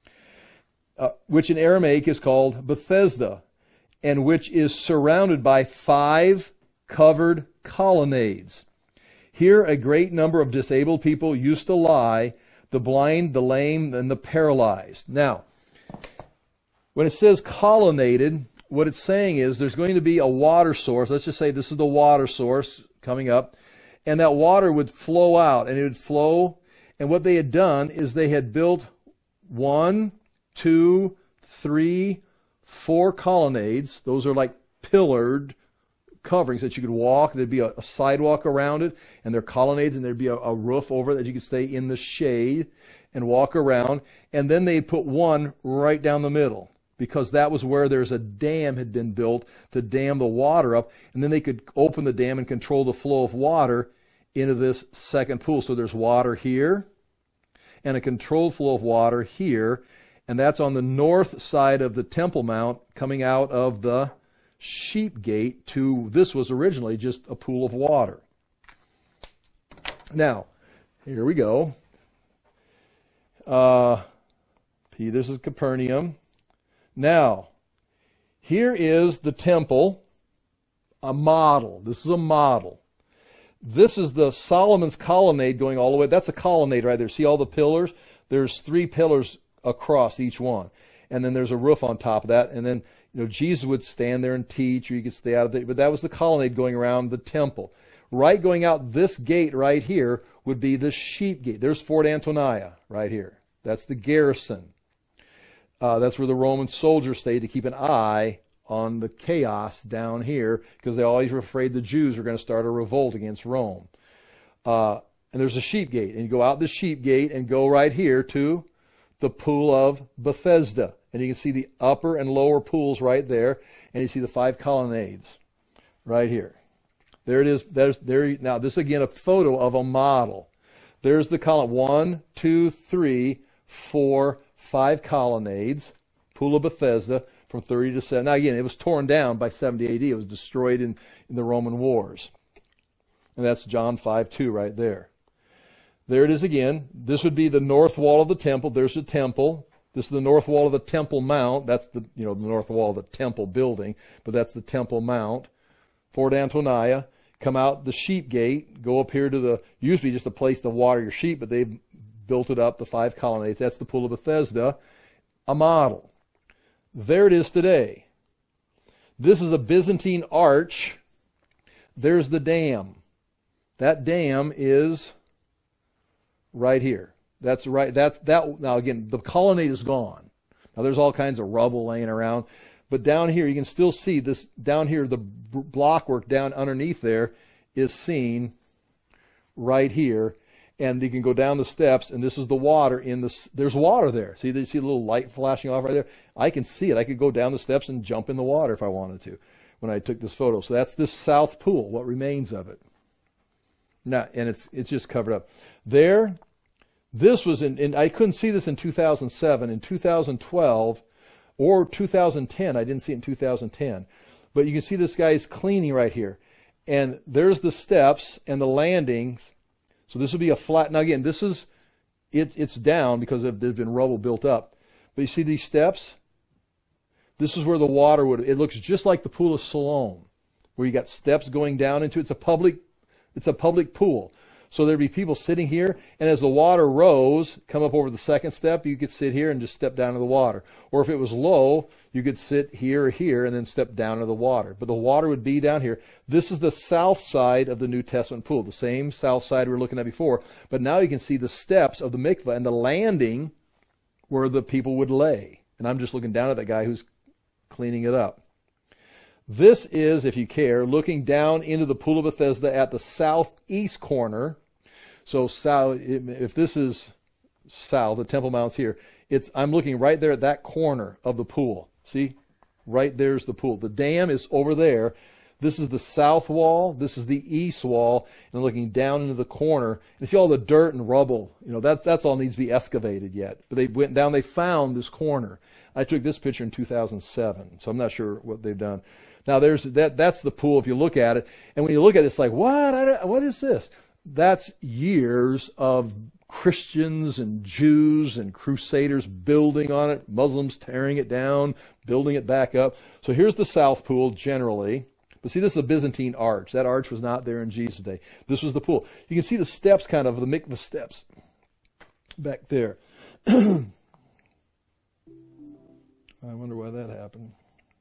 Uh, which in Aramaic is called Bethesda, and which is surrounded by five covered colonnades. Here a great number of disabled people used to lie, the blind, the lame, and the paralyzed. Now, when it says colonnaded, what it's saying is there's going to be a water source. Let's just say this is the water source coming up, and that water would flow out, and it would flow. And what they had done is they had built one, two, three, four colonnades. Those are like pillared coverings that you could walk. There'd be a, a sidewalk around it, and there are colonnades, and there'd be a, a roof over it that you could stay in the shade and walk around. And then they'd put one right down the middle, because that was where there's a dam had been built to dam the water up, and then they could open the dam and control the flow of water into this second pool. So there's water here and a controlled flow of water here, and that's on the north side of the Temple Mount coming out of the sheep gate to, this was originally just a pool of water. Now, here we go. Uh, this is Capernaum. Now, here is the temple, a model. This is a model. This is the Solomon's colonnade going all the way. That's a colonnade right there. See all the pillars? There's three pillars across each one. And then there's a roof on top of that. And then, you know, Jesus would stand there and teach, or you could stay out of it. But that was the colonnade going around the temple. Right going out this gate right here would be the sheep gate. There's Fort Antonia right here. That's the garrison. Uh, that's where the Roman soldiers stayed to keep an eye on the chaos down here, because they always were afraid the Jews were going to start a revolt against Rome. Uh, and there's a sheep gate. And you go out the sheep gate and go right here to the pool of Bethesda. And you can see the upper and lower pools right there. And you see the five colonnades right here. There it is. There's, there, now, this is again a photo of a model. There's the column. One, two, three, four, five colonnades. Pool of Bethesda from thirty to seven. Now, again, it was torn down by seventy A D. It was destroyed in, in the Roman wars. And that's John five two right there. There it is again. This would be the north wall of the temple. There's the temple. This is the north wall of the Temple Mount. That's the, you know, the north wall of the temple building, but that's the Temple Mount. Fort Antonia. Come out the sheep gate, go up here to the, used to be just a place to water your sheep, but they've built it up, the five colonnades. That's the Pool of Bethesda, a model. There it is today. This is a Byzantine arch. There's the dam. That dam is right here. That's right. That's that. Now again, the colonnade is gone. Now there's all kinds of rubble laying around, but down here you can still see this. Down here, the blockwork down underneath there is seen right here, and you can go down the steps, and this is the water in the. There's water there. See, you see a little light flashing off right there. I can see it. I could go down the steps and jump in the water if I wanted to when I took this photo. So that's this south pool. What remains of it? Now, and it's it's just covered up there. This was in, in, I couldn't see this in two thousand seven. In two thousand twelve or two thousand ten, I didn't see it in two thousand ten. But you can see this guy's cleaning right here. And there's the steps and the landings. So this would be a flat. Now again, this is, it, it's down because of, there's been rubble built up. But you see these steps? This is where the water would, it looks just like the Pool of Siloam, where you got steps going down into, it's a public, it's a public pool. So there'd be people sitting here, and as the water rose, come up over the second step, you could sit here and just step down to the water. Or if it was low, you could sit here or here and then step down to the water. But the water would be down here. This is the south side of the New Testament pool, the same south side we were looking at before. But now you can see the steps of the mikveh and the landing where the people would lay. And I'm just looking down at that guy who's cleaning it up. This is, if you care, looking down into the Pool of Bethesda at the southeast corner. So south, if this is south, the Temple Mount's here, it's, I'm looking right there at that corner of the pool. See? Right there's the pool. The dam is over there. This is the south wall. This is the east wall. And I'm looking down into the corner. And you see all the dirt and rubble. You know, that, that's all needs to be excavated yet. But they went down, they found this corner. I took this picture in two thousand seven, so I'm not sure what they've done. Now, there's that. That's the pool if you look at it. And when you look at it, it's like, what? I, what is this? That's years of Christians and Jews and crusaders building on it, Muslims tearing it down, building it back up. So here's the south pool generally. But see, this is a Byzantine arch. That arch was not there in Jesus' day. This was the pool. You can see the steps, kind of, the mikvah steps back there. I wonder why that happened.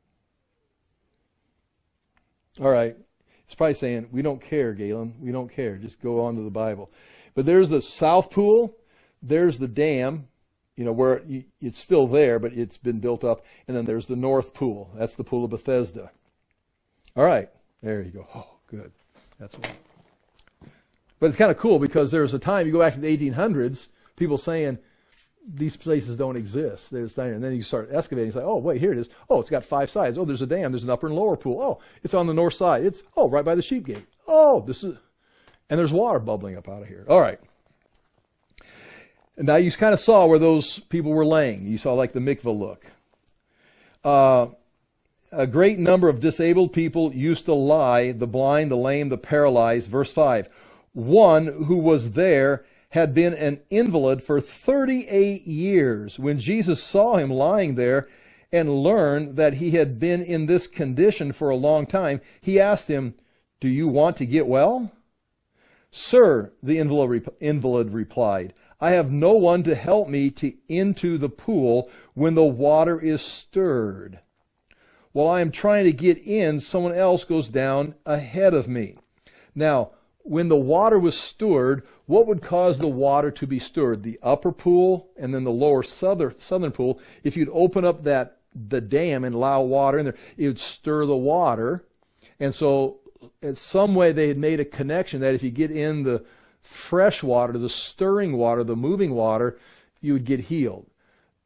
All right. It's probably saying, we don't care, Galen. We don't care. Just go on to the Bible. But there's the south pool. There's the dam, you know, where it, it's still there, but it's been built up. And then there's the north pool. That's the Pool of Bethesda. All right. There you go. Oh, good. That's it. But it's kind of cool because there was a time, you go back to the eighteen hundreds, people saying, these places don't exist. They're just not here. And then you start excavating. It's like, oh, wait, here it is. Oh, it's got five sides. Oh, there's a dam. There's an upper and lower pool. Oh, it's on the north side. It's, oh, right by the sheep gate. Oh, this is, and there's water bubbling up out of here. All right. And now you kind of saw where those people were laying. You saw like the mikveh look. Uh, a great number of disabled people used to lie, the blind, the lame, the paralyzed. Verse five. One who was there had been an invalid for thirty-eight years. When Jesus saw him lying there and learned that he had been in this condition for a long time, he asked him, "Do you want to get well?" "Sir," the invalid, invalid replied, "I have no one to help me to into the pool when the water is stirred. While I am trying to get in, someone else goes down ahead of me." Now, when the water was stirred, what would cause the water to be stirred? The upper pool and then the lower southern, southern pool. If you'd open up that the dam and allow water in there, it would stir the water. And so in some way they had made a connection that if you get in the fresh water, the stirring water, the moving water, you would get healed.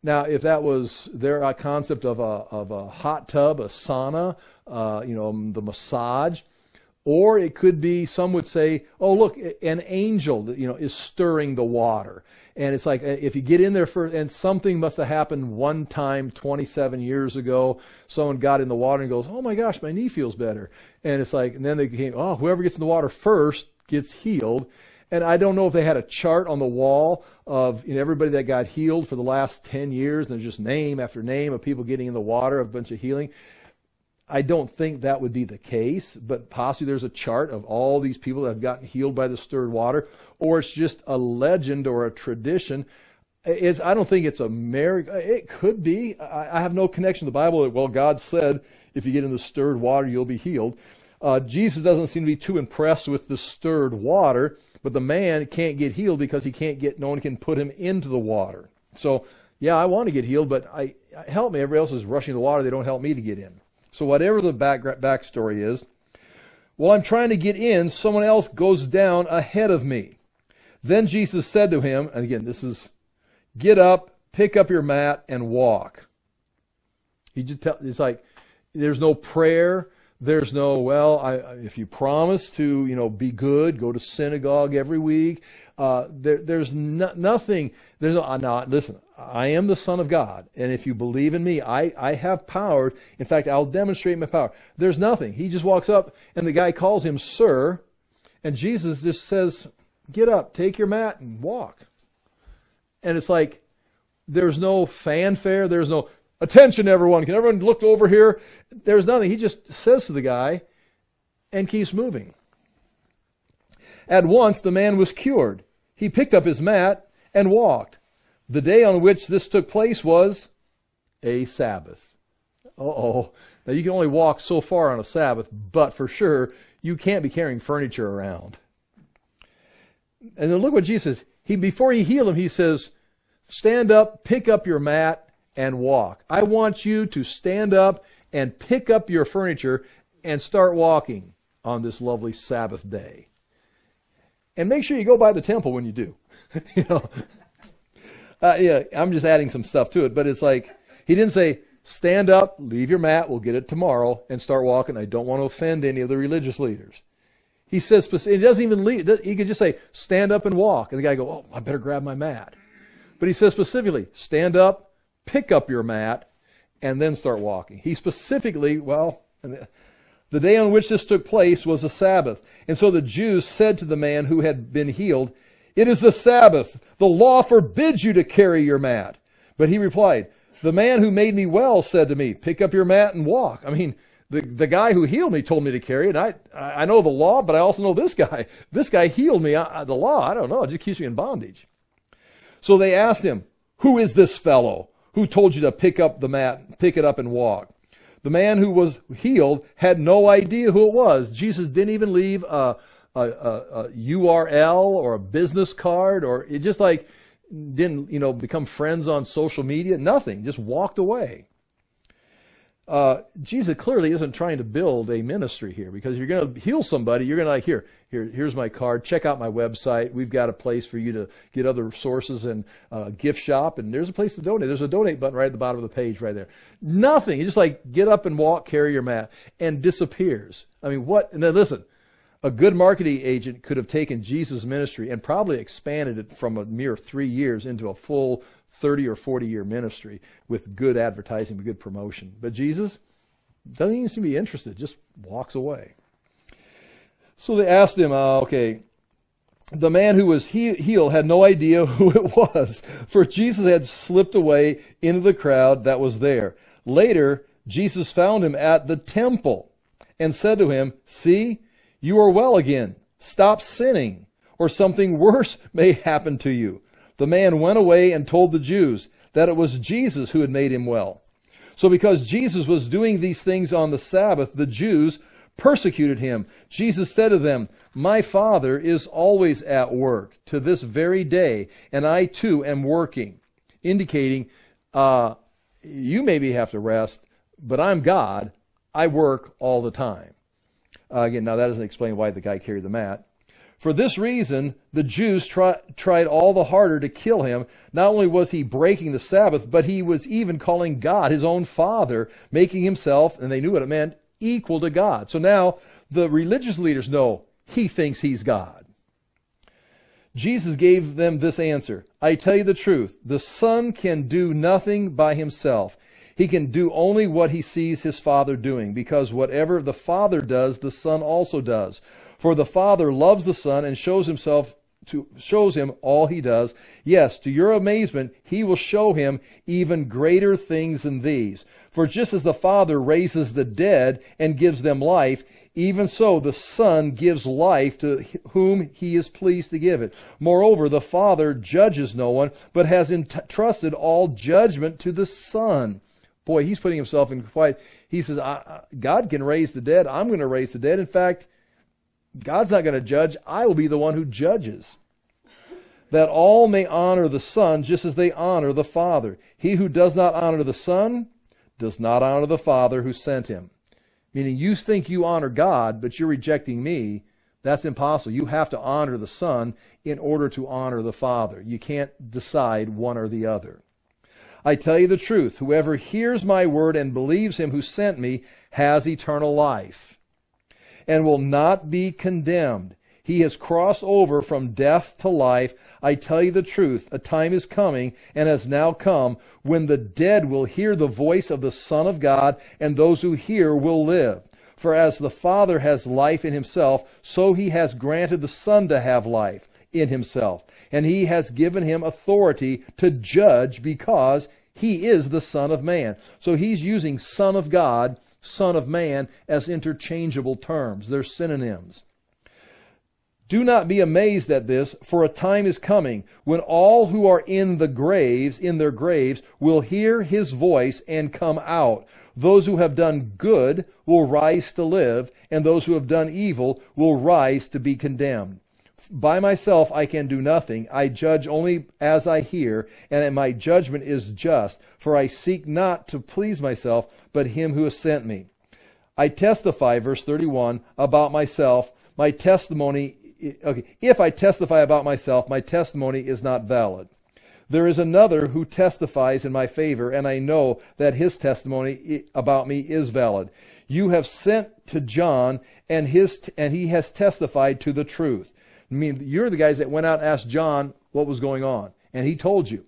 Now, if that was their uh, concept of a, of a hot tub, a sauna, uh, you know, the massage, or it could be, some would say, oh, look, an angel, you know, is stirring the water. And it's like, if you get in there first, and something must have happened one time twenty-seven years ago, someone got in the water and goes, oh my gosh, my knee feels better. And it's like, and then they came, oh, whoever gets in the water first gets healed. And I don't know if they had a chart on the wall of, you know, everybody that got healed for the last ten years, and just name after name of people getting in the water, a bunch of healing. I don't think that would be the case, but possibly there's a chart of all these people that have gotten healed by the stirred water, or it's just a legend or a tradition. It's, I don't think it's a miracle. It could be. I, I have no connection to the Bible. Well, God said, if you get in the stirred water, you'll be healed. Uh, Jesus doesn't seem to be too impressed with the stirred water, but the man can't get healed because he can't get, no one can put him into the water. So, yeah, I want to get healed, but I help me. Everybody else is rushing to the water. They don't help me to get in. So whatever the back backstory is, while I'm trying to get in, someone else goes down ahead of me. Then Jesus said to him, and again, this is, get up, pick up your mat, and walk. He just tell, it's like, there's no prayer. There's no, well, I, if you promise to, you know, be good, go to synagogue every week. Uh, there, there's no, nothing. There's no, now, listen, I am the Son of God. And if you believe in me, I, I have power. In fact, I'll demonstrate my power. There's nothing. He just walks up and the guy calls him sir. And Jesus just says, get up, take your mat and walk. And it's like, there's no fanfare. There's no, attention, everyone. Can everyone look over here? There's nothing. He just says to the guy and keeps moving. At once, the man was cured. He picked up his mat and walked. The day on which this took place was a Sabbath. Uh-oh. Now, you can only walk so far on a Sabbath, but for sure, you can't be carrying furniture around. And then look what Jesus says. He, before he healed him, he says, stand up, pick up your mat, and walk. I want you to stand up and pick up your furniture and start walking on this lovely Sabbath day. And make sure you go by the temple when you do. you know, uh, yeah, I'm just adding some stuff to it, but it's like, he didn't say, stand up, leave your mat, we'll get it tomorrow, and start walking. I don't want to offend any of the religious leaders. He says, he doesn't even leave. He could just say, stand up and walk. And the guy go, oh, I better grab my mat. But he says specifically, stand up, pick up your mat, and then start walking. He specifically, well, the day on which this took place was a Sabbath. And so the Jews said to the man who had been healed, it is the Sabbath. The law forbids you to carry your mat. But he replied, the man who made me well said to me, pick up your mat and walk. I mean, the, the guy who healed me told me to carry it. I, I know the law, but I also know this guy. This guy healed me. I, the law, I don't know. It just keeps me in bondage. So they asked him, who is this fellow who told you to pick up the mat, pick it up and walk? The man who was healed had no idea who it was. Jesus didn't even leave a, a, a, a U R L or a business card, or it just like didn't, you know, become friends on social media. Nothing. Just walked away. Uh, Jesus clearly isn't trying to build a ministry here, because you're going to heal somebody. You're going to like, here, here, here's my card. Check out my website. We've got a place for you to get other sources and uh, gift shop. And there's a place to donate. There's a donate button right at the bottom of the page right there. Nothing. You just like get up and walk, carry your mat, and disappears. I mean, what? And then listen, a good marketing agent could have taken Jesus' ministry and probably expanded it from a mere three years into a full thirty or forty year ministry with good advertising, with good promotion. But Jesus doesn't even seem to be interested, just walks away. So they asked him, uh, okay, the man who was he- healed had no idea who it was, for Jesus had slipped away into the crowd that was there. Later, Jesus found him at the temple and said to him, see, you are well again. Stop sinning, or something worse may happen to you. The man went away and told the Jews that it was Jesus who had made him well. So because Jesus was doing these things on the Sabbath, the Jews persecuted him. Jesus said to them, my Father is always at work to this very day, and I too am working. Indicating, uh, you maybe have to rest, but I'm God. I work all the time. Uh, again, now that doesn't explain why the guy carried the mat. For this reason, the Jews try, tried all the harder to kill him. Not only was he breaking the Sabbath, but he was even calling God his own Father, making himself, and they knew what it meant, equal to God. So now the religious leaders know he thinks he's God. Jesus gave them this answer. I tell you the truth, the Son can do nothing by himself. He can do only what he sees his Father doing, because whatever the Father does, the Son also does. For the Father loves the Son and shows himself to shows him all he does. Yes, to your amazement, he will show him even greater things than these. For just as the Father raises the dead and gives them life, even so the Son gives life to whom he is pleased to give it. Moreover, the Father judges no one, but has entrusted all judgment to the Son. Boy, he's putting himself in quite... He says, I, God can raise the dead. I'm going to raise the dead. In fact, God's not going to judge. I will be the one who judges. That all may honor the Son just as they honor the Father. He who does not honor the Son does not honor the Father who sent him. Meaning you think you honor God, but you're rejecting me. That's impossible. You have to honor the Son in order to honor the Father. You can't decide one or the other. I tell you the truth, whoever hears my word and believes him who sent me has eternal life and will not be condemned. He has crossed over from death to life. I tell you the truth, a time is coming and has now come when the dead will hear the voice of the Son of God, and those who hear will live. For as the Father has life in himself, so he has granted the Son to have life in himself. And he has given him authority to judge because he is the Son of Man. So he's using Son of God, Son of Man as interchangeable terms. They're synonyms. Do not be amazed at this, for a time is coming when all who are in the graves, in their graves, will hear his voice and come out. Those who have done good will rise to live, and those who have done evil will rise to be condemned. By myself I can do nothing. I judge only as I hear, and my judgment is just, for I seek not to please myself, but him who has sent me. I testify, verse thirty-one, about myself. My testimony, okay, if I testify about myself, my testimony is not valid. There is another who testifies in my favor, and I know that his testimony about me is valid. You have sent to John, and his and he has testified to the truth. I mean, you're the guys that went out and asked John what was going on, and he told you.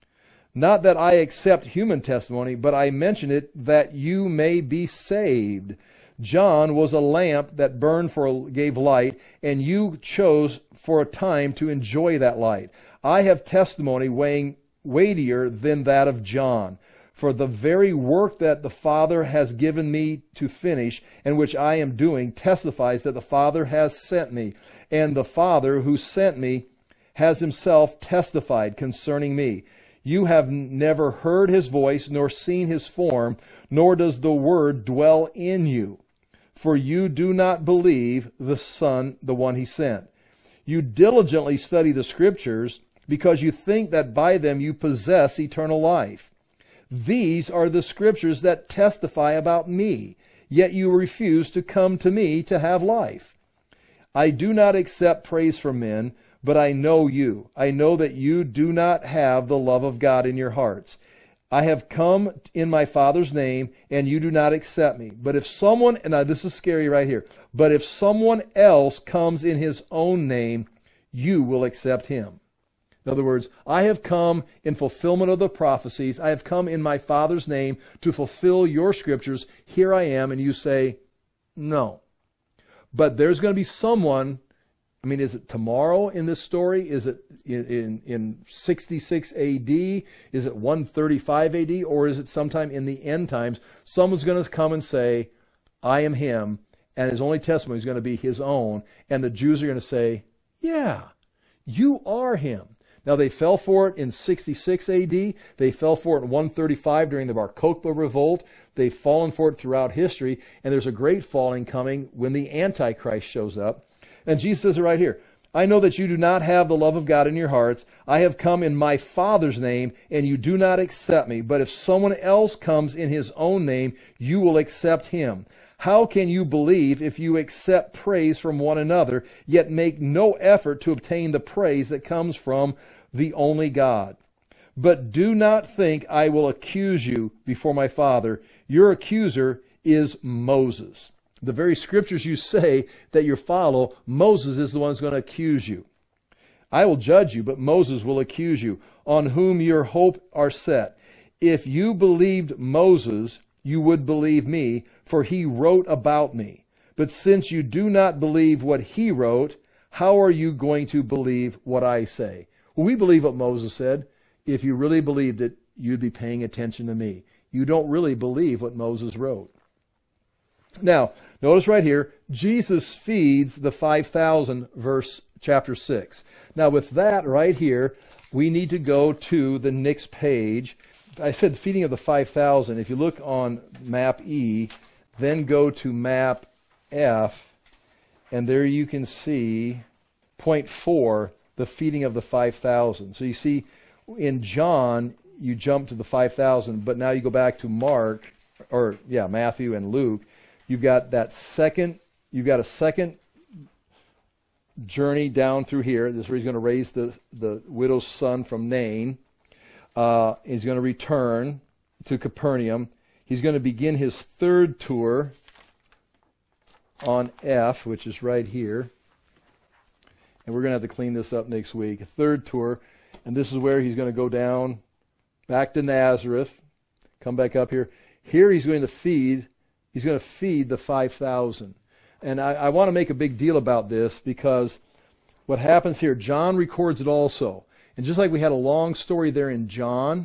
Not that I accept human testimony, but I mention it that you may be saved. John was a lamp that burned for gave light, and you chose for a time to enjoy that light. I have testimony weighing weightier than that of John. For the very work that the Father has given me to finish, and which I am doing, testifies that the Father has sent me. And the Father who sent me has himself testified concerning me. You have never heard his voice, nor seen his form, nor does the word dwell in you. For you do not believe the Son, the one he sent. You diligently study the Scriptures, because you think that by them you possess eternal life. These are the Scriptures that testify about me, yet you refuse to come to me to have life. I do not accept praise from men, but I know you. I know that you do not have the love of God in your hearts. I have come in my Father's name, and you do not accept me. But if someone, and now this is scary right here, but if someone else comes in his own name, you will accept him. In other words, I have come in fulfillment of the prophecies. I have come in my Father's name to fulfill your Scriptures. Here I am, and you say, no. But there's going to be someone, I mean, is it tomorrow in this story? Is it in, in, in sixty-six A D? Is it one thirty-five A D? Or is it sometime in the end times? Someone's going to come and say, I am him, and his only testimony is going to be his own. And the Jews are going to say, yeah, you are him. Now, they fell for it in sixty-six A D. They fell for it in one thirty-five during the Bar Kokhba revolt. They've fallen for it throughout history. And there's a great falling coming when the Antichrist shows up. And Jesus says it right here. I know that you do not have the love of God in your hearts. I have come in my Father's name, and you do not accept me. But if someone else comes in his own name, you will accept him. How can you believe if you accept praise from one another, yet make no effort to obtain the praise that comes from the only God? But do not think I will accuse you before my Father. Your accuser is Moses. The very scriptures you say that you follow, Moses is the one who's going to accuse you. I will judge you, but Moses will accuse you, on whom your hope are set. If you believed Moses, you would believe me, for he wrote about me. But since you do not believe what he wrote, how are you going to believe what I say? Well, we believe what Moses said. If you really believed it, you'd be paying attention to me. You don't really believe what Moses wrote. Now, notice right here, Jesus feeds the five thousand, verse chapter six. Now, with that right here, we need to go to the next page. I said feeding of the five thousand. If you look on map E, then go to map F, and there you can see point four, the feeding of the five thousand. So you see in John, you jump to the five thousand, but now you go back to Mark, or yeah, Matthew and Luke. You've got that second, you've got a second journey down through here. This is where he's going to raise the, the widow's son from Nain. Uh, he's going to return to Capernaum. He's going to begin his third tour on F, which is right here. And we're going to have to clean this up next week. A third tour. And this is where he's going to go down back to Nazareth, come back up here. Here he's going to feed, he's going to feed the five thousand. And I, I want to make a big deal about this because what happens here, John records it also. And just like we had a long story there in John,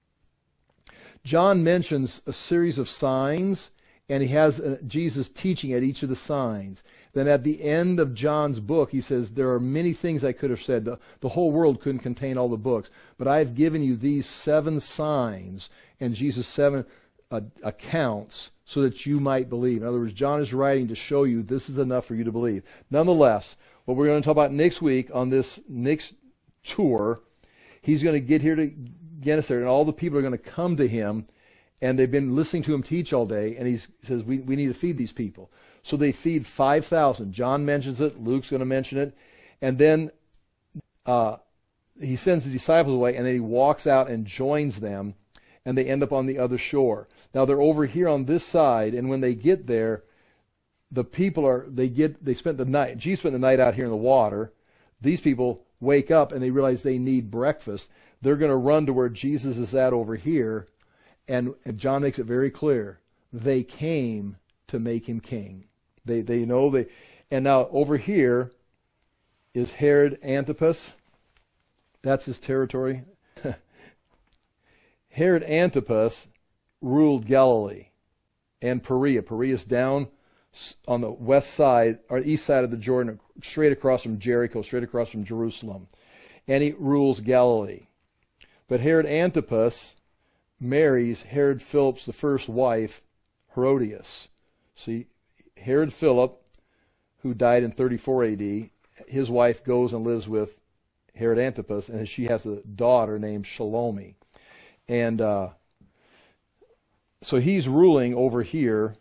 John mentions a series of signs, and he has uh, Jesus teaching at each of the signs. Then at the end of John's book, he says, there are many things I could have said. The, the whole world couldn't contain all the books. But I have given you these seven signs and Jesus' seven uh, accounts so that you might believe. In other words, John is writing to show you this is enough for you to believe. Nonetheless, what we're going to talk about next week on this next tour, he's going to get here to Gennesaret, and all the people are going to come to him, and they've been listening to him teach all day, and he says, we, we need to feed these people. So they feed five thousand. John mentions it. Luke's going to mention it. And then uh, he sends the disciples away, and then he walks out and joins them, and they end up on the other shore. Now they're over here on this side, and when they get there, the people are, they get, they spent the night, Jesus spent the night out here in the water. These people wake up, and they realize they need breakfast. They're going to run to where Jesus is at over here, and, and John makes it very clear. They came to make him king. They they know they, and now over here is Herod Antipas. That's his territory. Herod Antipas ruled Galilee and Perea. Perea is down on the west side or east side of the Jordan, straight across from Jericho, straight across from Jerusalem, and he rules Galilee. But Herod Antipas marries Herod Philip's the first wife, Herodias. See, Herod Philip, who died in thirty-four A D, his wife goes and lives with Herod Antipas, and she has a daughter named Salome. And uh, so he's ruling over here.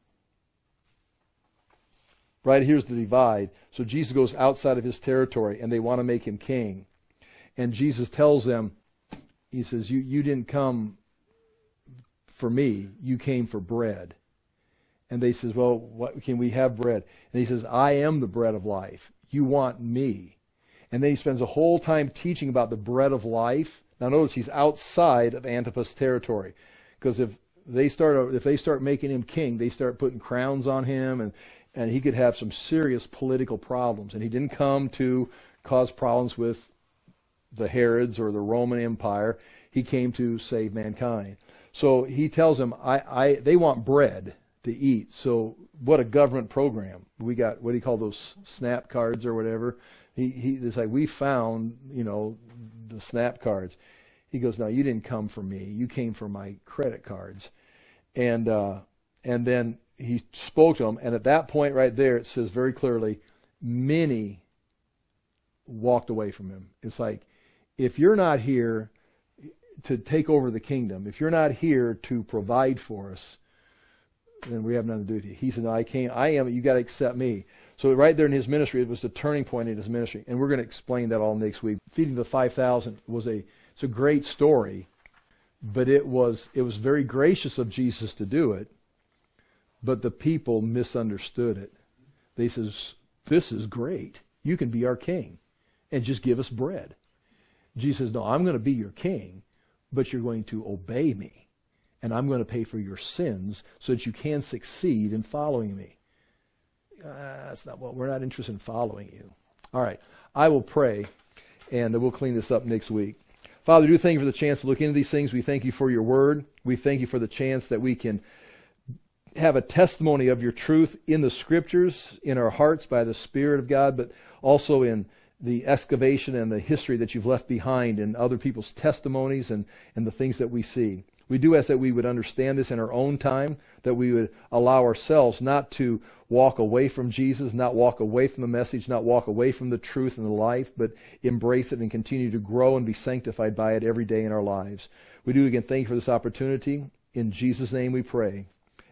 Right here's the divide. So Jesus goes outside of his territory, and they want to make him king. And Jesus tells them, he says, you, you didn't come for me, you came for bread. And they says, well, what, can we have bread? And he says, I am the bread of life. You want me. And then he spends a whole time teaching about the bread of life. Now notice he's outside of Antipas' territory. Because if they start if they start making him king, they start putting crowns on him, and, and he could have some serious political problems. And he didn't come to cause problems with the Herods or the Roman Empire. He came to save mankind. So he tells them, I, I they want bread to eat. So what a government program. We got, what do you call those, snap cards or whatever? He, he it's like, we found, you know, the snap cards. He goes, no, you didn't come for me. You came for my credit cards. And uh, and then he spoke to them. And at that point right there, it says very clearly, many walked away from him. It's like, if you're not here to take over the kingdom, if you're not here to provide for us, then we have nothing to do with you. He said, no, I can't, I am, you got to accept me. So right there in his ministry, it was the turning point in his ministry. And we're going to explain that all next week. Feeding the five thousand was a, it's a great story, but it was, it was very gracious of Jesus to do it, but the people misunderstood it. They says, this is great. You can be our king and just give us bread. Jesus says, no, I'm going to be your king, but you're going to obey me. And I'm going to pay for your sins so that you can succeed in following me. Uh, that's not what, we're not interested in following you. All right, I will pray, and we'll clean this up next week. Father, we do thank you for the chance to look into these things. We thank you for your word. We thank you for the chance that we can have a testimony of your truth in the scriptures, in our hearts by the Spirit of God, but also in the excavation and the history that you've left behind in other people's testimonies and, and the things that we see. We do ask that we would understand this in our own time, that we would allow ourselves not to walk away from Jesus, not walk away from the message, not walk away from the truth and the life, but embrace it and continue to grow and be sanctified by it every day in our lives. We do again thank you for this opportunity. In Jesus' name we pray.